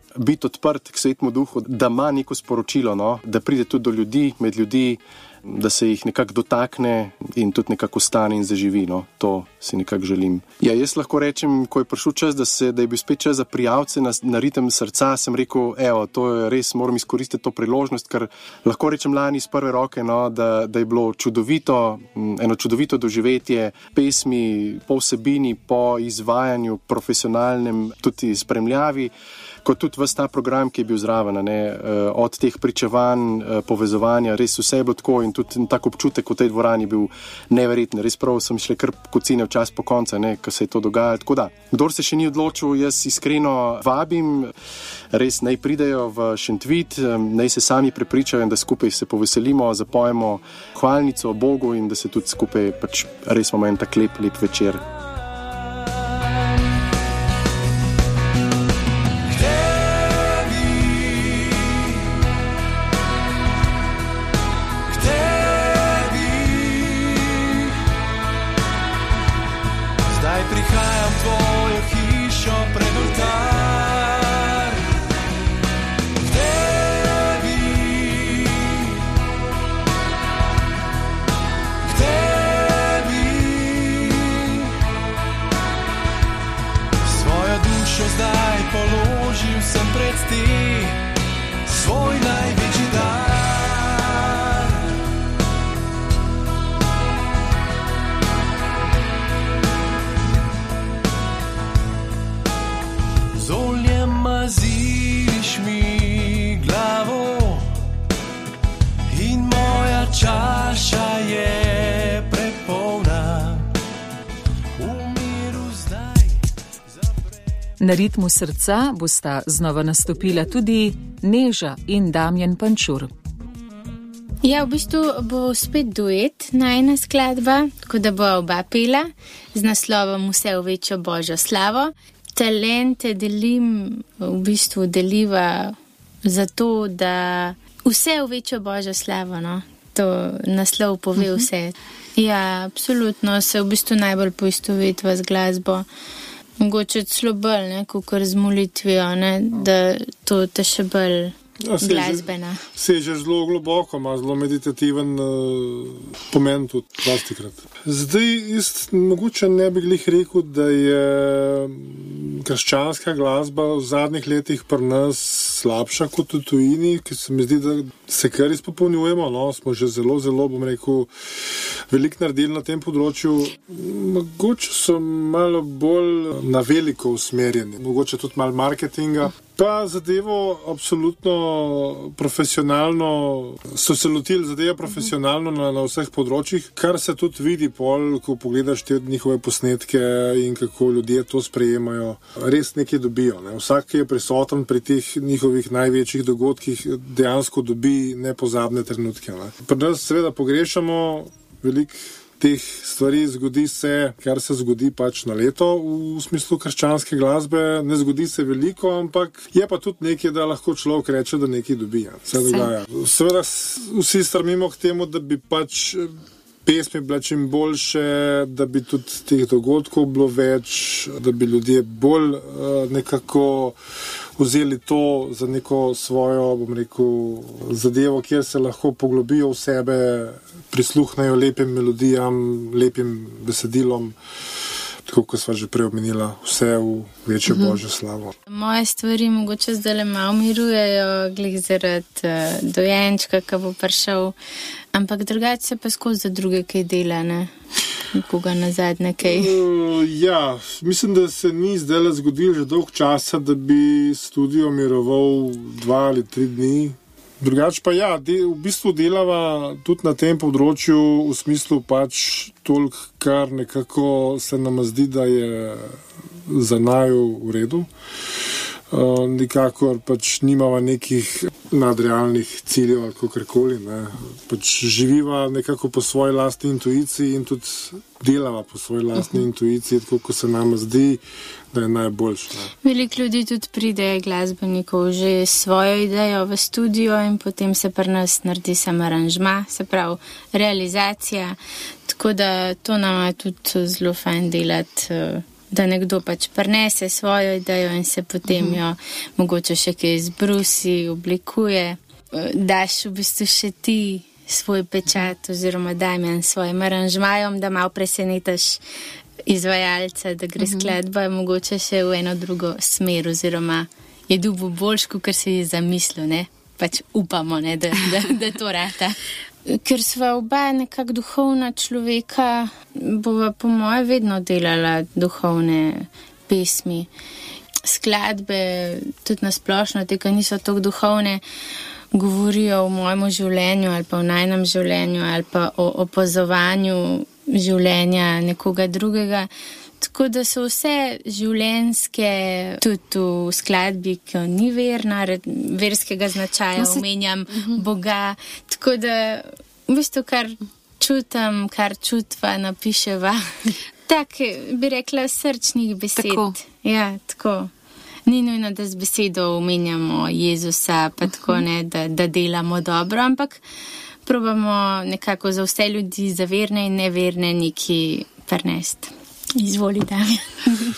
biti odprt k Svetemu Duhu, da ima neko sporočilo, no? Da pride tudi do ljudi, med ljudi, da se jih nekako dotakne in tudi nekako ostane in zaživi. No? To si nekako želim. Ja, jaz lahko rečem, ko je prišel čas, da, se, da je bil spet čas za prijavce na, na ritem srca, sem rekel, evo, to je res, moram izkoristiti to priložnost, ker lahko rečem lani iz prve roke, no, da, da je bilo čudovito, eno čudovito doživetje pesmi po vsebini, po izvajanju profesionalnem, tudi spremljavi, kot tudi ves ta program, ki je bil zraven, ne, od teh pričevanj, povezovanja, res vse je bilo tako in tudi tak občutek v tej dvorani bil neverjeten. Res prav sem šle kar kocine v čas po konca, ne, ko se je to dogajalo. Tako da, kdor se še ni odločil, jaz iskreno vabim, res naj pridejo v Šentvid, naj se sami prepričajo in da skupaj se poveselimo, zapojemo hvalnico Bogu in da se tudi skupaj pač res imamo en tak lep, lep večer. Prihajam v tvojo hišo pred oltar, k tebi, k tebi. Svojo dušo zdaj položil sem pred ti, svoj največji dar. Z oljem maziš mi glavo in moja čaša je prepolna. V miru zdaj zaprem. Na ritmu srca bosta znova nastopila tudi Neža in Damjan Pančur. Ja, v bistvu bo spet duet, najina skladba, tako da bo oba pela z naslovom Vse v večjo Božjo slavo. Talente delim, v bistvu deliva zato, da vse v večjo Božjo slavo, no? To naslov pove vse. Ja, absolutno se v bistvu najbolj poistovetva z glasbo. Mogoče celo bolj, ne, kakor z molitvijo, ne, da to te še bolj ja, glasbena. Seže zelo globoko, ima zelo meditativen uh, pomen tudi dostikrat. Zdaj, jaz mogoče ne bi glih rekel, da je krščanska glasba v zadnjih letih pri nas slabša kot v tujini, ki se mi zdi, da se kar izpopolnjujemo, no, smo že zelo, zelo, bom rekel, veliko naredili na tem področju. Mogoče so malo bolj na veliko usmerjeni, mogoče tudi malo marketinga. Pa zadevo absolutno profesionalno, so se lotili zadeva profesionalno na, na vseh področjih, kar se tudi vidi pol, ko pogledaš te njihove posnetke in kako ljudje to sprejemajo. Res nekaj dobijo. Ne? Vsak, ki je prisoten pri teh njihovih največjih dogodkih, dejansko dobi nepozabne trenutke. Ne? Pri nas seveda pogrešamo veliko teh stvari, zgodi se, kar se zgodi pač na leto v smislu krščanske glasbe. Ne zgodi se veliko, ampak je pa tudi nekaj, da lahko človek reče, da nekaj dobi. Se dogaja. Seveda vsi strmimo k temu, da bi pač pesmi bile čim boljše, da bi tudi teh dogodkov bilo več, da bi ljudje bolj uh, nekako vzeli to za neko svojo, bom rekel, zadevo, kjer se lahko poglobijo v sebe, prisluhnejo lepim melodijam, lepim besedilom, tako kot sva že prej omenila, vse v večjo mm-hmm. Božjo slavo. Moje stvari mogoče zdaj le malo mirujejo, glih zaradi uh, dojenčka, ki bo prišel, ampak drugače se pa skozi za druge kaj dela, ne? Koga nazadnje kaj? Uh, ja, mislim, da se ni zdaj le zgodilo že dolg časa, da bi studio miroval dva ali tri dni. Drugače pa ja, de, v bistvu delava tudi na tem področju v smislu pač toliko, kar nekako se nam zdi, da je za naju v redu. Uh, nikakor pač nimava nekih nadrealnih ciljev ali kakorkoli, ne. Pač živiva nekako po svoji lastni intuiciji in tudi delava po svoji lastni uh-huh. intuiciji, tako ko se nam zdi, da je najboljše. Veliko ljudi tudi pride glasbenikov že s svojo idejo v studio in potem se pri nas naredi sam aranžma, se pravi realizacija, tako da to nam je tudi zelo fajn delati da nekdo pač prinese svojo idejo in se potem uh-huh. jo mogoče še kaj izbrusi, oblikuje. Daš v bistvu še ti svoj pečat oziroma daj svojim aranžmajem, da malo presenetaš izvajalca, da gre uh-huh. skladba mogoče še v eno drugo smer oziroma je dubo boljš, kot si je zamislil, ne? Pač upamo, ne, da, da, da to rata. Ker sva oba nekako duhovna človeka, bova po moje vedno delala duhovne pesmi. Skladbe, tudi nasplošno, tega niso tako duhovne, govorijo o mojem življenju ali pa o najnem življenju ali pa o opazovanju življenja nekoga drugega. Tako da so vse življenjske, tudi v skladbi, ki ni verna, verskega značaja, no, omenjam uh-huh. Boga. Tako da v bistvu kar čutam, kar čutva, napiševa. Tak bi rekla srčnih besed. Tako. Ja, tako. Ni nujno, da z besedo omenjamo Jezusa, pa uh-huh. tako ne, da, da delamo dobro, ampak probamo nekako za vse ljudi, za verne in neverne, neki prinesti. Izvoli, Damjan.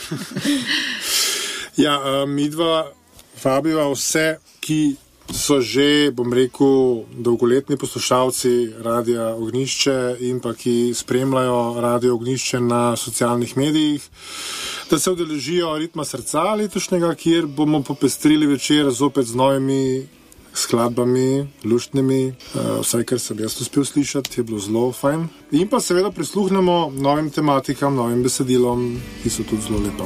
Ja, mi dva vabiva vse, ki so že, bom rekel, dolgoletni poslušalci Radia Ognjišče in pa ki spremljajo Radio Ognjišče na socialnih medijih, da se udeležijo Ritma srca letošnjega, kjer bomo popestrili večer zopet z novimi skladbami, luštnimi, vsaj kar sem jaz uspel slišati, je bilo zelo fajn. In pa seveda prisluhnemo novim tematikam, novim besedilom, ki so tudi zelo lepa.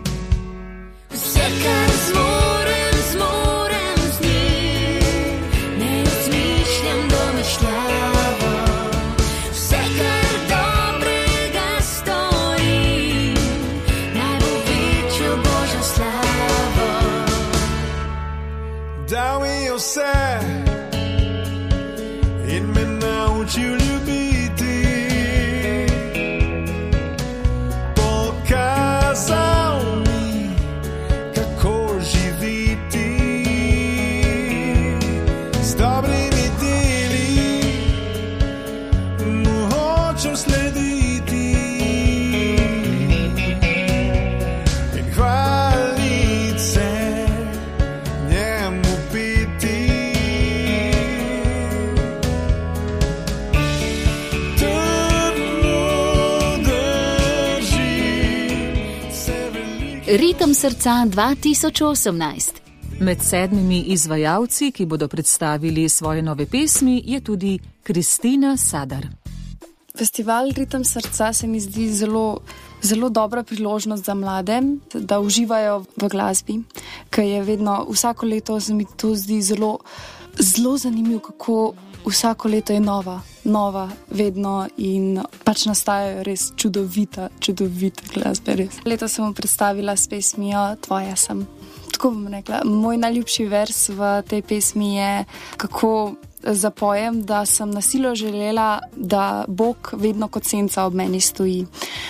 Vse, kar zmorem, zmorem z njim, ne razmišljam domišljavo. Vse, kar dobrega stoji, naj bo večjo Božjo slavo. Dal mi je vse in me naučil ljubiti, pokazal mi, kako živiti, z dobrimi deli mu hočem slediti in hvaliti se njemu biti. Ritem srca dva tisoč osemnajst. Med sedmimi izvajalci, ki bodo predstavili svoje nove pesmi, je tudi Kristina Sadar. Festival Ritem srca se mi zdi zelo, zelo dobra priložnost za mlade, da uživajo v glasbi, ker je vedno, vsako leto se mi to zdi zelo, zelo zanimivo, kako vsako leto je nova, nova, vedno in pač nastajajo res čudovita, čudovita glasbe, res. Leto sem vam predstavila s pesmijo Tvoja sem. Tako bom rekla, moj najljubši vers v tej pesmi je, kako zapojem, da sem na silo želela, da Bog vedno kot senca ob meni stoji.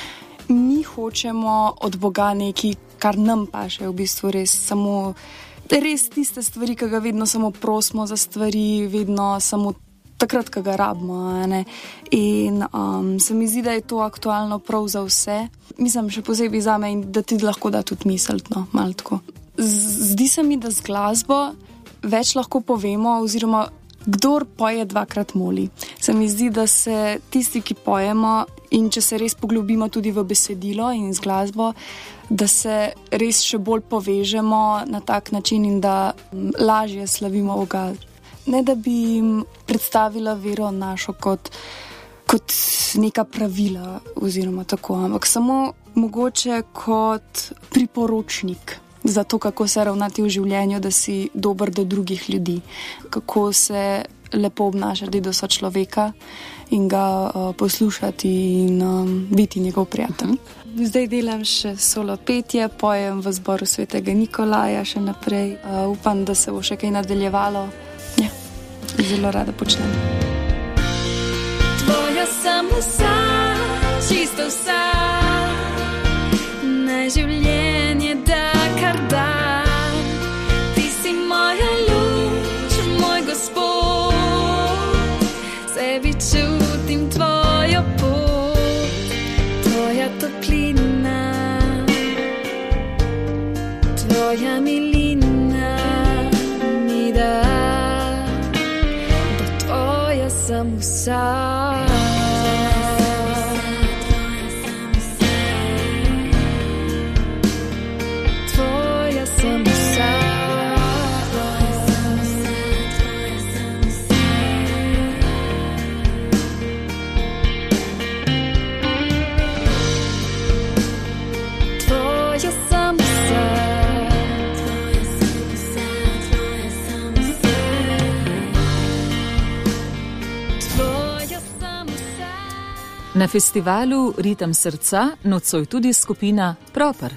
Mi hočemo od Boga nekaj, kar nam paše, v bistvu res samo res tiste stvari, ki ga vedno samo prosimo za stvari, vedno samo takrat, ko ga rabimo. Ne? In um, se mi zdi, da je to aktualno prav za vse. Mislim, še posebej za me in da ti lahko da tudi misliti, no, malo tako. Zdi se mi, da z glasbo več lahko povemo, oziroma kdor poje dvakrat moli. Se mi zdi, da se tisti, ki pojemo in če se res poglobimo tudi v besedilo in z glasbo, da se res še bolj povežemo na tak način in da lažje slavimo Boga. Ne da bi jim predstavila vero našo kot, kot neka pravila oziroma tako, ampak samo mogoče kot priporočnik za to, kako se ravnati v življenju, da si dober do drugih ljudi, kako se lepo obnašati do sočloveka in ga uh, poslušati in um, biti njegov prijatelj. Zdaj delam še solo petje, pojem v zboru Svetega Nikolaja še naprej. Uh, upam, da se bo še kaj nadaljevalo. Ja, zelo rada počnem. Tvoja sem vsa, čisto vsa, na življenje da kar da. Ti si moja luč, moj Gospod, sebi čutim tvojo pot, tvoja toplina Na festivalu Ritem srca nocoj tudi skupina Proper.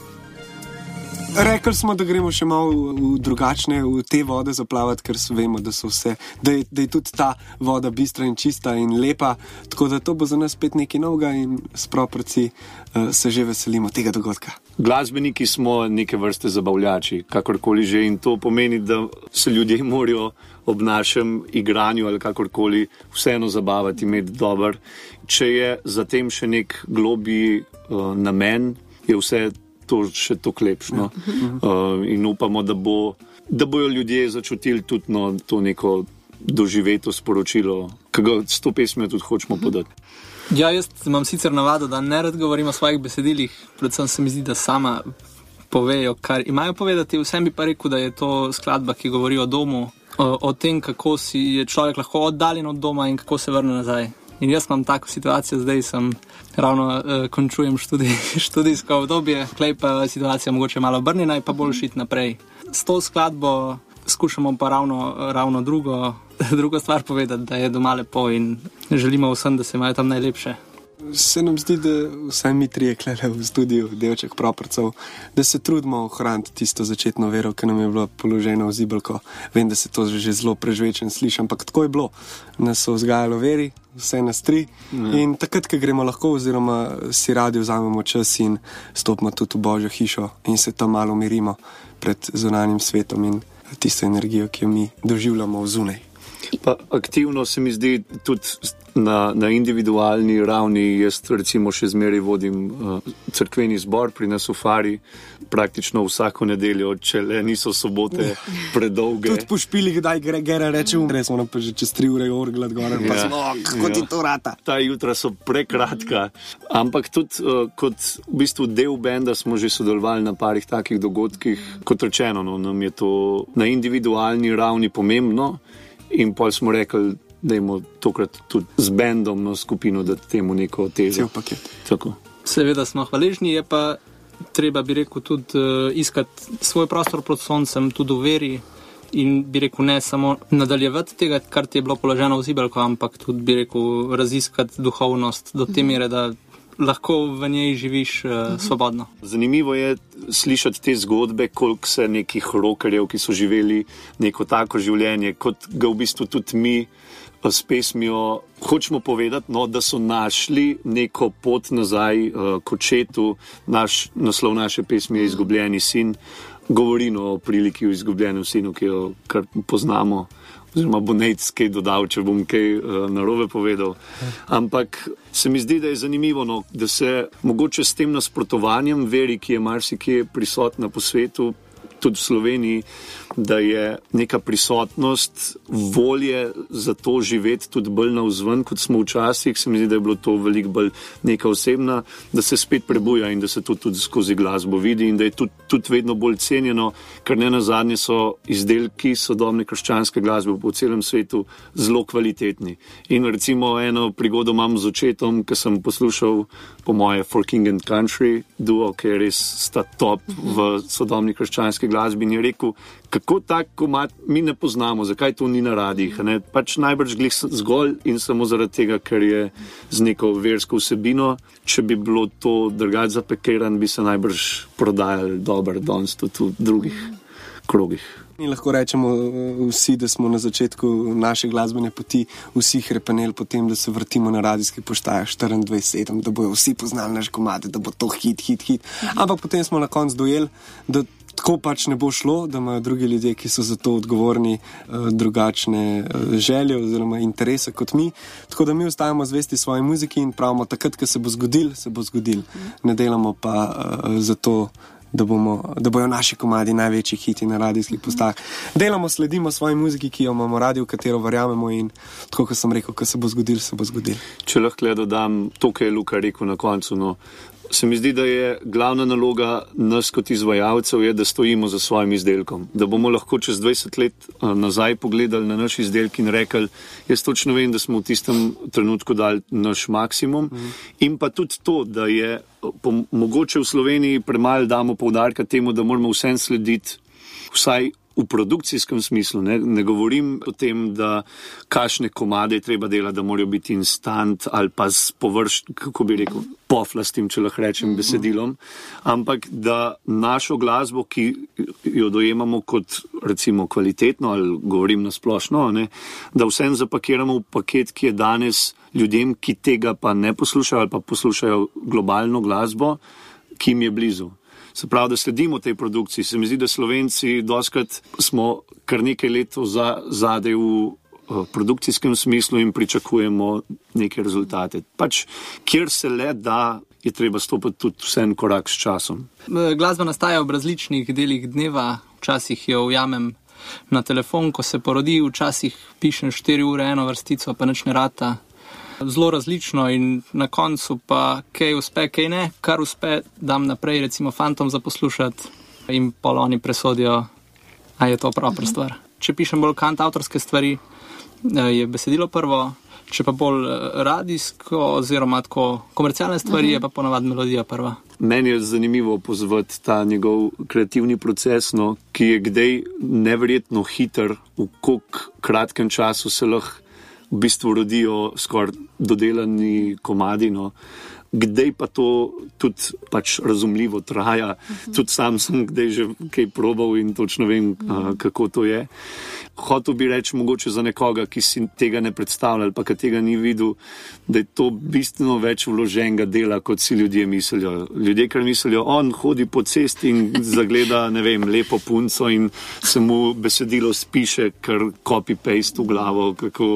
Rekli smo, da gremo še malo v drugačne, v te vode zaplavati, ker vemo, da so vse, da je, da je tudi ta voda bistra in čista in lepa, tako da to bo za nas spet nekaj novega in s Properci uh, se že veselimo tega dogodka. Glasbeniki smo neke vrste zabavljači, kakorkoli že, in to pomeni, da se ljudje morajo ob našem igranju ali kakorkoli vseeno zabavati, imeti dober. Če je zatem še nek globji uh, namen, je vse to še toliko lepšno. Uh, in upamo, da, bo, da bojo ljudje začutili tudi no, to neko doživeto sporočilo, ki ga s to pesmijo tudi hočemo podati. Ja, jaz imam sicer navado, da ne rad govorim o svojih besedilih, predvsem se mi zdi, da sama povejo, kar imajo povedati. Vsem bi pa rekel, da je to skladba, ki govori o domu, o, o tem, kako si je človek lahko oddaljen od doma in kako se vrne nazaj. In jaz imam tako situacijo, zdaj sem ravno uh, končujem študij, študijsko obdobje, klej pa situacija mogoče malo obrnjena in pa bolj šiti naprej. S to skladbo skušamo pa ravno, ravno drugo, drugo stvar povedati, da je doma lepo in želimo vsem, da se imajo tam najlepše. Se nam zdi, da vsaj mi trije klele v studiu, delček Propercev, da se trudimo ohraniti tisto začetno vero, ki nam je bila položena v zibelko. Vem, da se to že zelo prežvečen sliši, ampak tako je bilo. Nas so vzgajalo veri, vse nas tri. Ne. In takrat, ko gremo lahko oziroma si radi vzamemo čas in stopimo tudi v Božjo hišo in se tam malo umirimo pred zunanjim svetom in tisto energijo, ki jo mi doživljamo zunaj. Pa aktivno se mi zdi tudi na, na individualni ravni. Jaz recimo še zmeraj vodim uh, cerkveni zbor pri nas v Fari, praktično vsako nedeljo, če le niso sobote predolge. Tudi po špilih, kdaj gre, gre reče, res moramo pa že čez tri ure orglat gor, ja, pa smo, kako ja. Ti to rata. Ta jutra so prekratka, ampak tudi uh, kot v bistvu del benda smo že sodelovali na parih takih dogodkih. Kot rečeno, no, nam je to na individualni ravni pomembno. In pol smo rekli, da imamo tokrat tudi z bendom no, skupino, da temu neko težo. Cel paket. Tako. Seveda smo hvaležni, je pa treba, bi rekel, tudi uh, iskati svoj prostor pod soncem, tudi v veri in bi rekel, ne samo nadaljevati tega, kar ti je bilo položeno v zibelko, ampak tudi, bi rekel, raziskati duhovnost do te mere, da lahko v njej živiš uh, svobodno. Zanimivo je slišati te zgodbe, koliko se nekih rockerjev, ki so živeli neko tako življenje, kot ga v bistvu tudi mi s pesmijo hočemo povedati, no, da so našli neko pot nazaj uh, k očetu. Naš naslov naše pesmi je Izgubljeni sin. Govori o priliki o izgubljenem sinu, ki jo kar poznamo. Oziroma bo Nejc kaj dodal, če bom kaj uh, narobe povedal. Ampak se mi zdi, da je zanimivo, no, da se mogoče s tem nasprotovanjem veri, ki je marsikje prisotna po svetu, tudi v Sloveniji, da je neka prisotnost volje za to živeti tudi bolj navzven, kot smo včasih. Se mi zdi, da je bilo to veliko bolj neka osebna, da se spet prebuja in da se to tudi skozi glasbo vidi in da je tudi, tudi vedno bolj cenjeno, ker ne nazadnje so izdelki sodobne krščanske glasbe po celem svetu zelo kvalitetni. In recimo eno prigodo imam z očetom, ki sem poslušal po moje For King and Country duo, ki je res sta top v sodobni krščanski glasbi in je rekel, kako tak komad mi ne poznamo, zakaj to ni na radijih. Ne? Pač najbrž glih zgolj in samo zaradi tega, ker je z neko versko vsebino. Če bi bilo to drugače zapekiran, bi se najbrž prodajali dober danes tudi v drugih krogih. In lahko rečemo vsi, da smo na začetku naše glasbene poti vsi hrepeneli po tem, da se vrtimo na radijskih postajah štiriindvajset sedem, da bojo vsi poznali naš komade, da bo to hit, hit, hit. Ampak potem smo na koncu dojeli, da tako pač ne bo šlo, da imajo drugi ljudje, ki so za to odgovorni, drugačne želje oziroma interese kot mi. Tako da mi ostajamo zvesti svoji muziki in pravimo, takrat, ko se bo zgodil, se bo zgodil. Ne delamo pa uh, za to, da, bomo, da bojo naši komadi največji hiti na radijskih postajah. Delamo, sledimo svoji muziki, ki jo imamo radi, v katero verjamemo in tako, kot sem rekel, ko se bo zgodil, se bo zgodil. Če lahko le dodam to, kar je Luka rekel na koncu, no, se mi zdi, da je glavna naloga nas kot izvajalcev je, da stojimo za svojim izdelkom. Da bomo lahko čez dvajset let nazaj pogledali na naš izdelek in rekli, jaz točno vem, da smo v tistem trenutku dali naš maksimum. Mm. In pa tudi to, da je po, mogoče v Sloveniji premalo damo poudarka temu, da moramo vsem slediti vsaj v produkcijskem smislu, ne, ne govorim o tem, da kakšne komade je treba delati, da morajo biti instant ali pa s površ, kako bi rekel, poflastim, če lahko rečem, besedilom, ampak da našo glasbo, ki jo dojemamo kot recimo kvalitetno ali govorim na splošno, ne, da vsem zapakiramo v paket, ki je danes ljudem, ki tega pa ne poslušajo ali pa poslušajo globalno glasbo, ki jim je blizu. Se pravi, da sledimo tej produkciji. Se mi zdi, da Slovenci doskrat smo kar nekaj let zadaj v produkcijskem smislu in pričakujemo neke rezultate. Pač, kjer se le da, je treba stopiti tudi vsem korak s časom. Glasba nastaja v različnih delih dneva, včasih jo ujamem na telefon, ko se porodi, včasih pišem štiri ure eno vrstico, pa nič ne rata. Zelo različno in na koncu pa kaj uspe, kaj ne, kar uspe, dam naprej recimo fantom za poslušati in pol oni presodijo, a je to prava stvar. Če pišem bolj kant avtorske stvari, je besedilo prvo, če pa bolj radijsko oziroma tako komercialne stvari, je pa ponavadi melodija prva. Meni je zanimivo pozvati ta njegov kreativni proces, no, ki je kdaj neverjetno hiter, v koliko kratkem času se lahko v bistvu rodijo skoraj dodelani komadi, no. Kdaj pa to tudi pač razumljivo traja. Tudi sam sem kdaj že kaj probal in točno vem, a, kako to je. Hotel bi reči mogoče za nekoga, ki si tega ne predstavlja ali pa ki tega ni videl, da je to bistveno več vloženega dela, kot si ljudje mislijo. Ljudje, kar mislijo, on hodi po cesti in zagleda, ne vem, lepo punco in se mu besedilo spiše, kar copy-paste v glavo, kako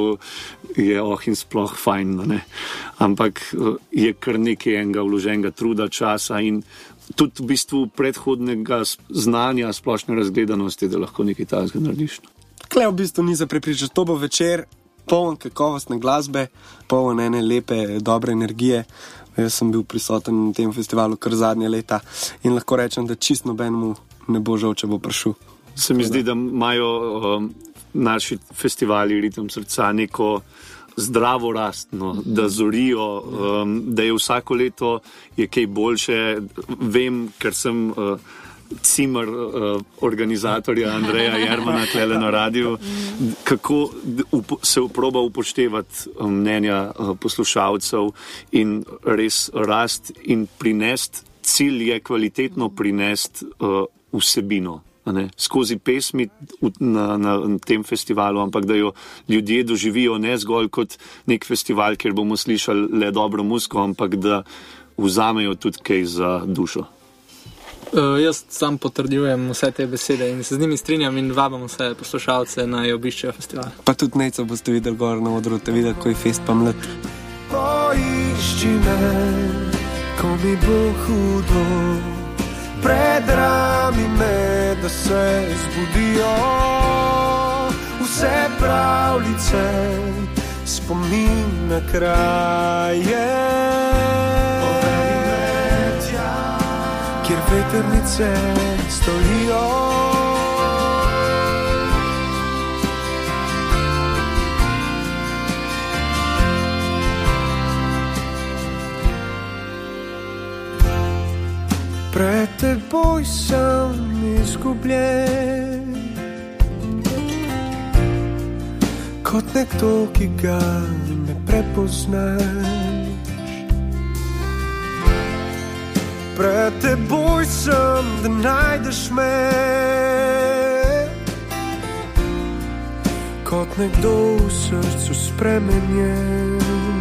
je oh in sploh fajn, ne. Ampak je kar nekaj enega vloženega truda, časa in tudi v bistvu predhodnega znanja, splošne razgledanosti, da lahko nekaj takega narediš. Kle v bistvu ni za prepričati, to bo večer poln kakovostne glasbe, poln ene lepe, dobre energije. Jaz sem bil prisoten na tem festivalu kar zadnje leta in lahko rečem, da čist nobenemu ne bo žal, če bo prišel. Se mi zdi, da imajo um, naši festivali Ritem srca neko zdravo rast, no, da zorijo, um, da je vsako leto je kaj boljše. Vem, ker sem uh, cimer uh, organizatorja Andreja Jermana tlele na radiju, kako upo, se proba upoštevati mnenja uh, poslušalcev in res rast in prinesti, cilj je kvalitetno prinesti uh, vsebino. Ne, skozi pesmi na, na tem festivalu, ampak da jo ljudje doživijo ne zgolj kot nek festival, kjer bomo slišali le dobro muziko, ampak da vzamejo tudi kaj za dušo. Uh, jaz sam potrdujem vse te besede in se z njimi strinjam in vabam vse poslušalce naj obiščejo festival. Pa tudi Nejco boste videli gor na odru, te videli, ko je fest pa mlad. Poišči me, ko mi bo hudo, predrami me, da se zbudijo vse pravljice, spomin na kraje. Povedi me tja, kjer vetrnice stojijo. Pred teboj sem izgubljen, kot nekdo, ki ga ne prepoznaš. Pred teboj sem, da najdeš me, kot nekdo v srcu spremenjen.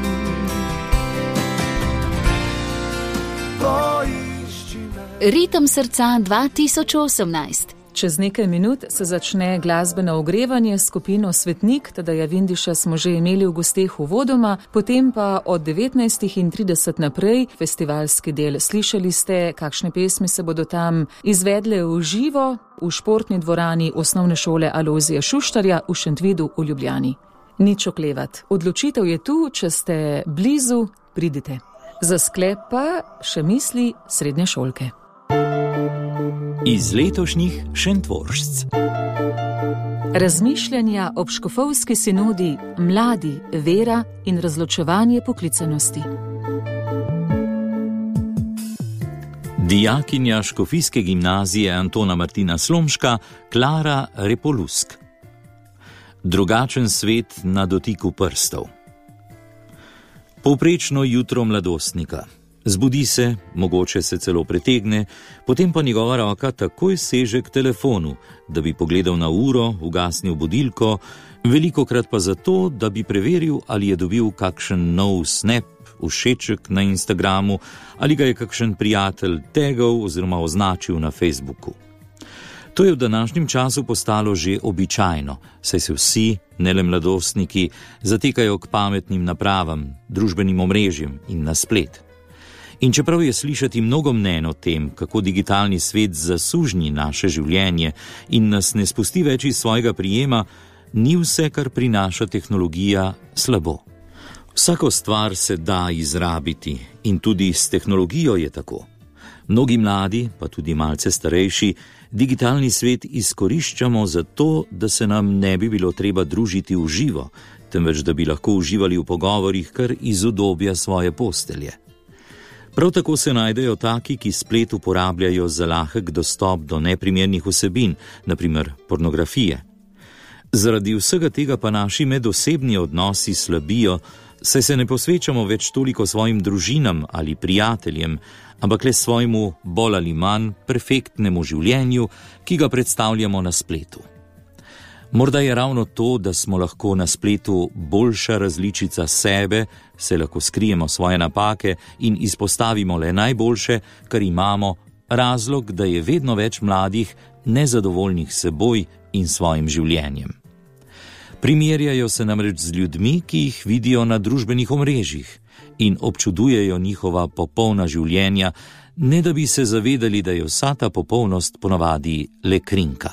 Ritem srca dva tisoč osemnajst. Čez nekaj minut se začne glasbeno ogrevanje s skupino Svetnik, Tadeja Vindiša smo že imeli v gosteh uvodoma, potem pa od devetnajst trideset naprej festivalski del. Slišali ste, kakšne pesmi se bodo tam izvedle v živo v športni dvorani Osnovne šole Alojzija Šuštarja v Šentvidu v Ljubljani. Nič oklevat. Odločitev je tu, če ste blizu, pridite. Za sklep pa še misli srednje šolke. Iz letošnjih Šentvoršc. Razmišljanja ob škofovski sinodi Mladi, vera in razločevanje poklicanosti. Dijakinja Škofijske gimnazije Antona Martina Slomška, Klara Repolusk. Drugačen svet na dotiku prstov. Povprečno jutro mladostnika. Zbudi se, mogoče se celo pretegne, potem pa njegova roka takoj seže k telefonu, da bi pogledal na uro, ugasnil budilko, velikokrat pa zato, da bi preveril, ali je dobil kakšen nov snap, všeček na Instagramu, ali ga je kakšen prijatelj tagal oziroma označil na Facebooku. To je v današnjem času postalo že običajno, saj se vsi, ne le mladostniki, zatekajo k pametnim napravam, družbenim omrežjem in na splet. In čeprav je slišati mnogo mnenj o tem, kako digitalni svet zasužnji naše življenje in nas ne spusti več iz svojega prijema, ni vse, kar prinaša tehnologija, slabo. Vsako stvar se da izrabiti in tudi s tehnologijo je tako. Mnogi mladi, pa tudi malce starejši, digitalni svet izkoriščamo zato, da se nam ne bi bilo treba družiti v živo, temveč da bi lahko uživali v pogovorih kar iz udobja svoje postelje. Prav tako se najdejo taki, ki splet uporabljajo za lahek dostop do neprimernih vsebin, na primer pornografije. Zaradi vsega tega pa naši medosebni odnosi slabijo, saj se ne posvečamo več toliko svojim družinam ali prijateljem, ampak le svojemu bolj ali manj perfektnemu življenju, ki ga predstavljamo na spletu. Morda je ravno to, da smo lahko na spletu boljša različica sebe, se lahko skrijemo svoje napake in izpostavimo le najboljše, kar imamo, razlog, da je vedno več mladih nezadovoljnih s seboj in svojim življenjem. Primerjajo se namreč z ljudmi, ki jih vidijo na družbenih omrežjih in občudujejo njihova popolna življenja, ne da bi se zavedali, da je vsa ta popolnost ponavadi le krinka.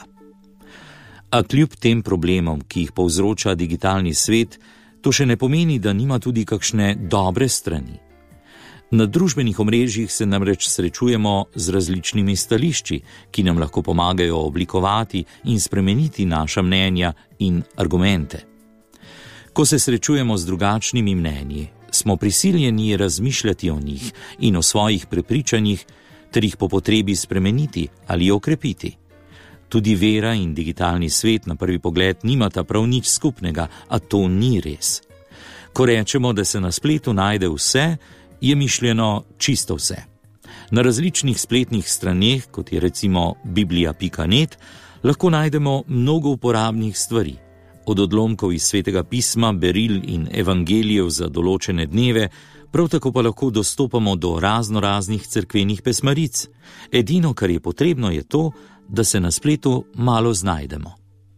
A kljub tem problemom, ki jih povzroča digitalni svet, to še ne pomeni, da nima tudi kakšne dobre strani. Na družbenih omrežjih se namreč srečujemo z različnimi stališči, ki nam lahko pomagajo oblikovati in spremeniti naša mnenja in argumente. Ko se srečujemo z drugačnimi mnenji, smo prisiljeni razmišljati o njih in o svojih prepričanjih, ter jih po potrebi spremeniti ali okrepiti. Tudi vera in digitalni svet na prvi pogled nimata prav nič skupnega, a to ni res. Ko rečemo, da se na spletu najde vse, je mišljeno čisto vse. Na različnih spletnih straneh, kot je recimo biblija pika net, lahko najdemo mnogo uporabnih stvari. Od odlomkov iz svetega pisma, beril in evangelijev za določene dneve, prav tako pa lahko dostopamo do razno raznih cerkvenih pesmaric. Edino, kar je potrebno, je to, da se na spletu malo znajdemo.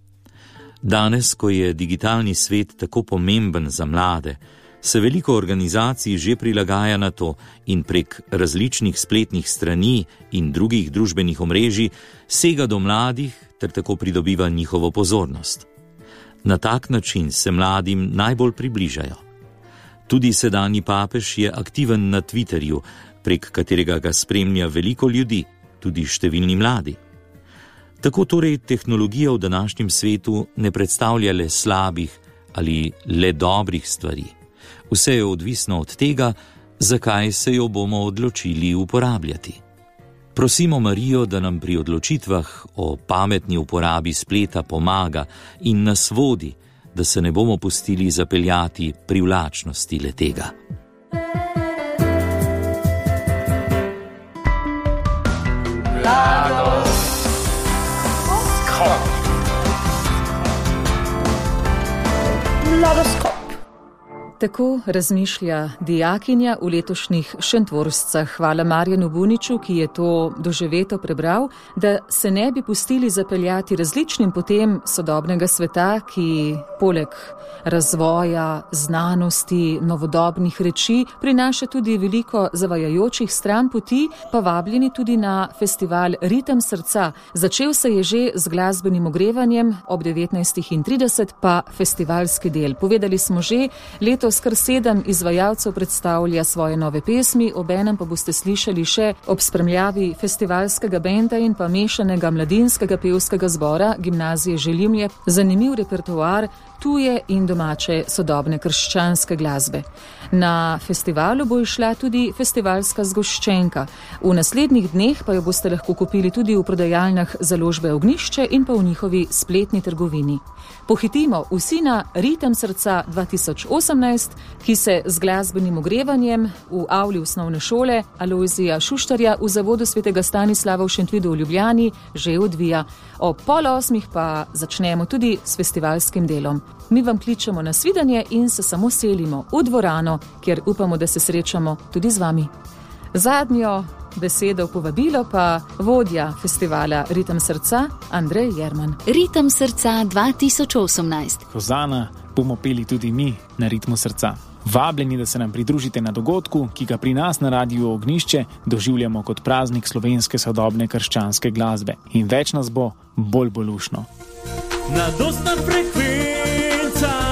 Danes, ko je digitalni svet tako pomemben za mlade, se veliko organizacij že prilagaja na to in prek različnih spletnih strani in drugih družbenih omrežij sega do mladih ter tako pridobiva njihovo pozornost. Na tak način se mladim najbolj približajo. Tudi sedanji papež je aktiven na Twitterju, prek katerega ga spremlja veliko ljudi, tudi številni mladi. Tako torej tehnologija v današnjem svetu ne predstavlja le slabih ali le dobrih stvari. Vse je odvisno od tega, zakaj se jo bomo odločili uporabljati. Prosimo Marijo, da nam pri odločitvah o pametni uporabi spleta pomaga in nas vodi, da se ne bomo pustili zapeljati privlačnosti le-tega. Mladoskop. Tako razmišlja dijakinja v letošnjih Šentvorscah. Hvala Marjanu Buniču, ki je to doživeto prebral, da se ne bi pustili zapeljati različnim potem sodobnega sveta, ki poleg razvoja, znanosti, novodobnih reči prinaša tudi veliko zavajajočih stran poti, pa vabljeni tudi na festival Ritem srca. Začel se je že z glasbenim ogrevanjem, ob devetnajstih trideset pa festivalski del. Povedali smo že, letos kar sedem izvajalcev predstavlja svoje nove pesmi, obenem pa boste slišali še ob spremljavi festivalskega benda in pa mešanega mladinskega pevskega zbora Gimnazije Želimlje zanimiv repertoar, tuje in domače sodobne krščanske glasbe. Na festivalu bo išla tudi festivalska zgoščenka. V naslednjih dneh pa jo boste lahko kupili tudi v prodajalnah založbe Ognjišče in pa v njihovi spletni trgovini. Pohitimo vsi na Ritem srca dva tisoč osemnajst, ki se z glasbenim ogrevanjem v avli osnovne šole Alojzija Šuštarja v zavodu svetega Stanislava v Šentvidu v Ljubljani že odvija. Ob pol osmih pa začnemo tudi s festivalskim delom. Mi vam kličemo na svidenje in se samo selimo v dvorano, kjer upamo, da se srečamo tudi z vami. Zadnjo besedo povabilo pa vodja festivala Ritem srca Andrej Jerman. Ritem srca dva tisoč osemnajst. Hozana bomo peli tudi mi na Ritmu srca. Vabljeni, da se nam pridružite na dogodku, ki ga pri nas na Radiu Ognjišče doživljamo kot praznik slovenske sodobne krščanske glasbe. In več nas bo, bolj bo lušno. Na dostan frekvenca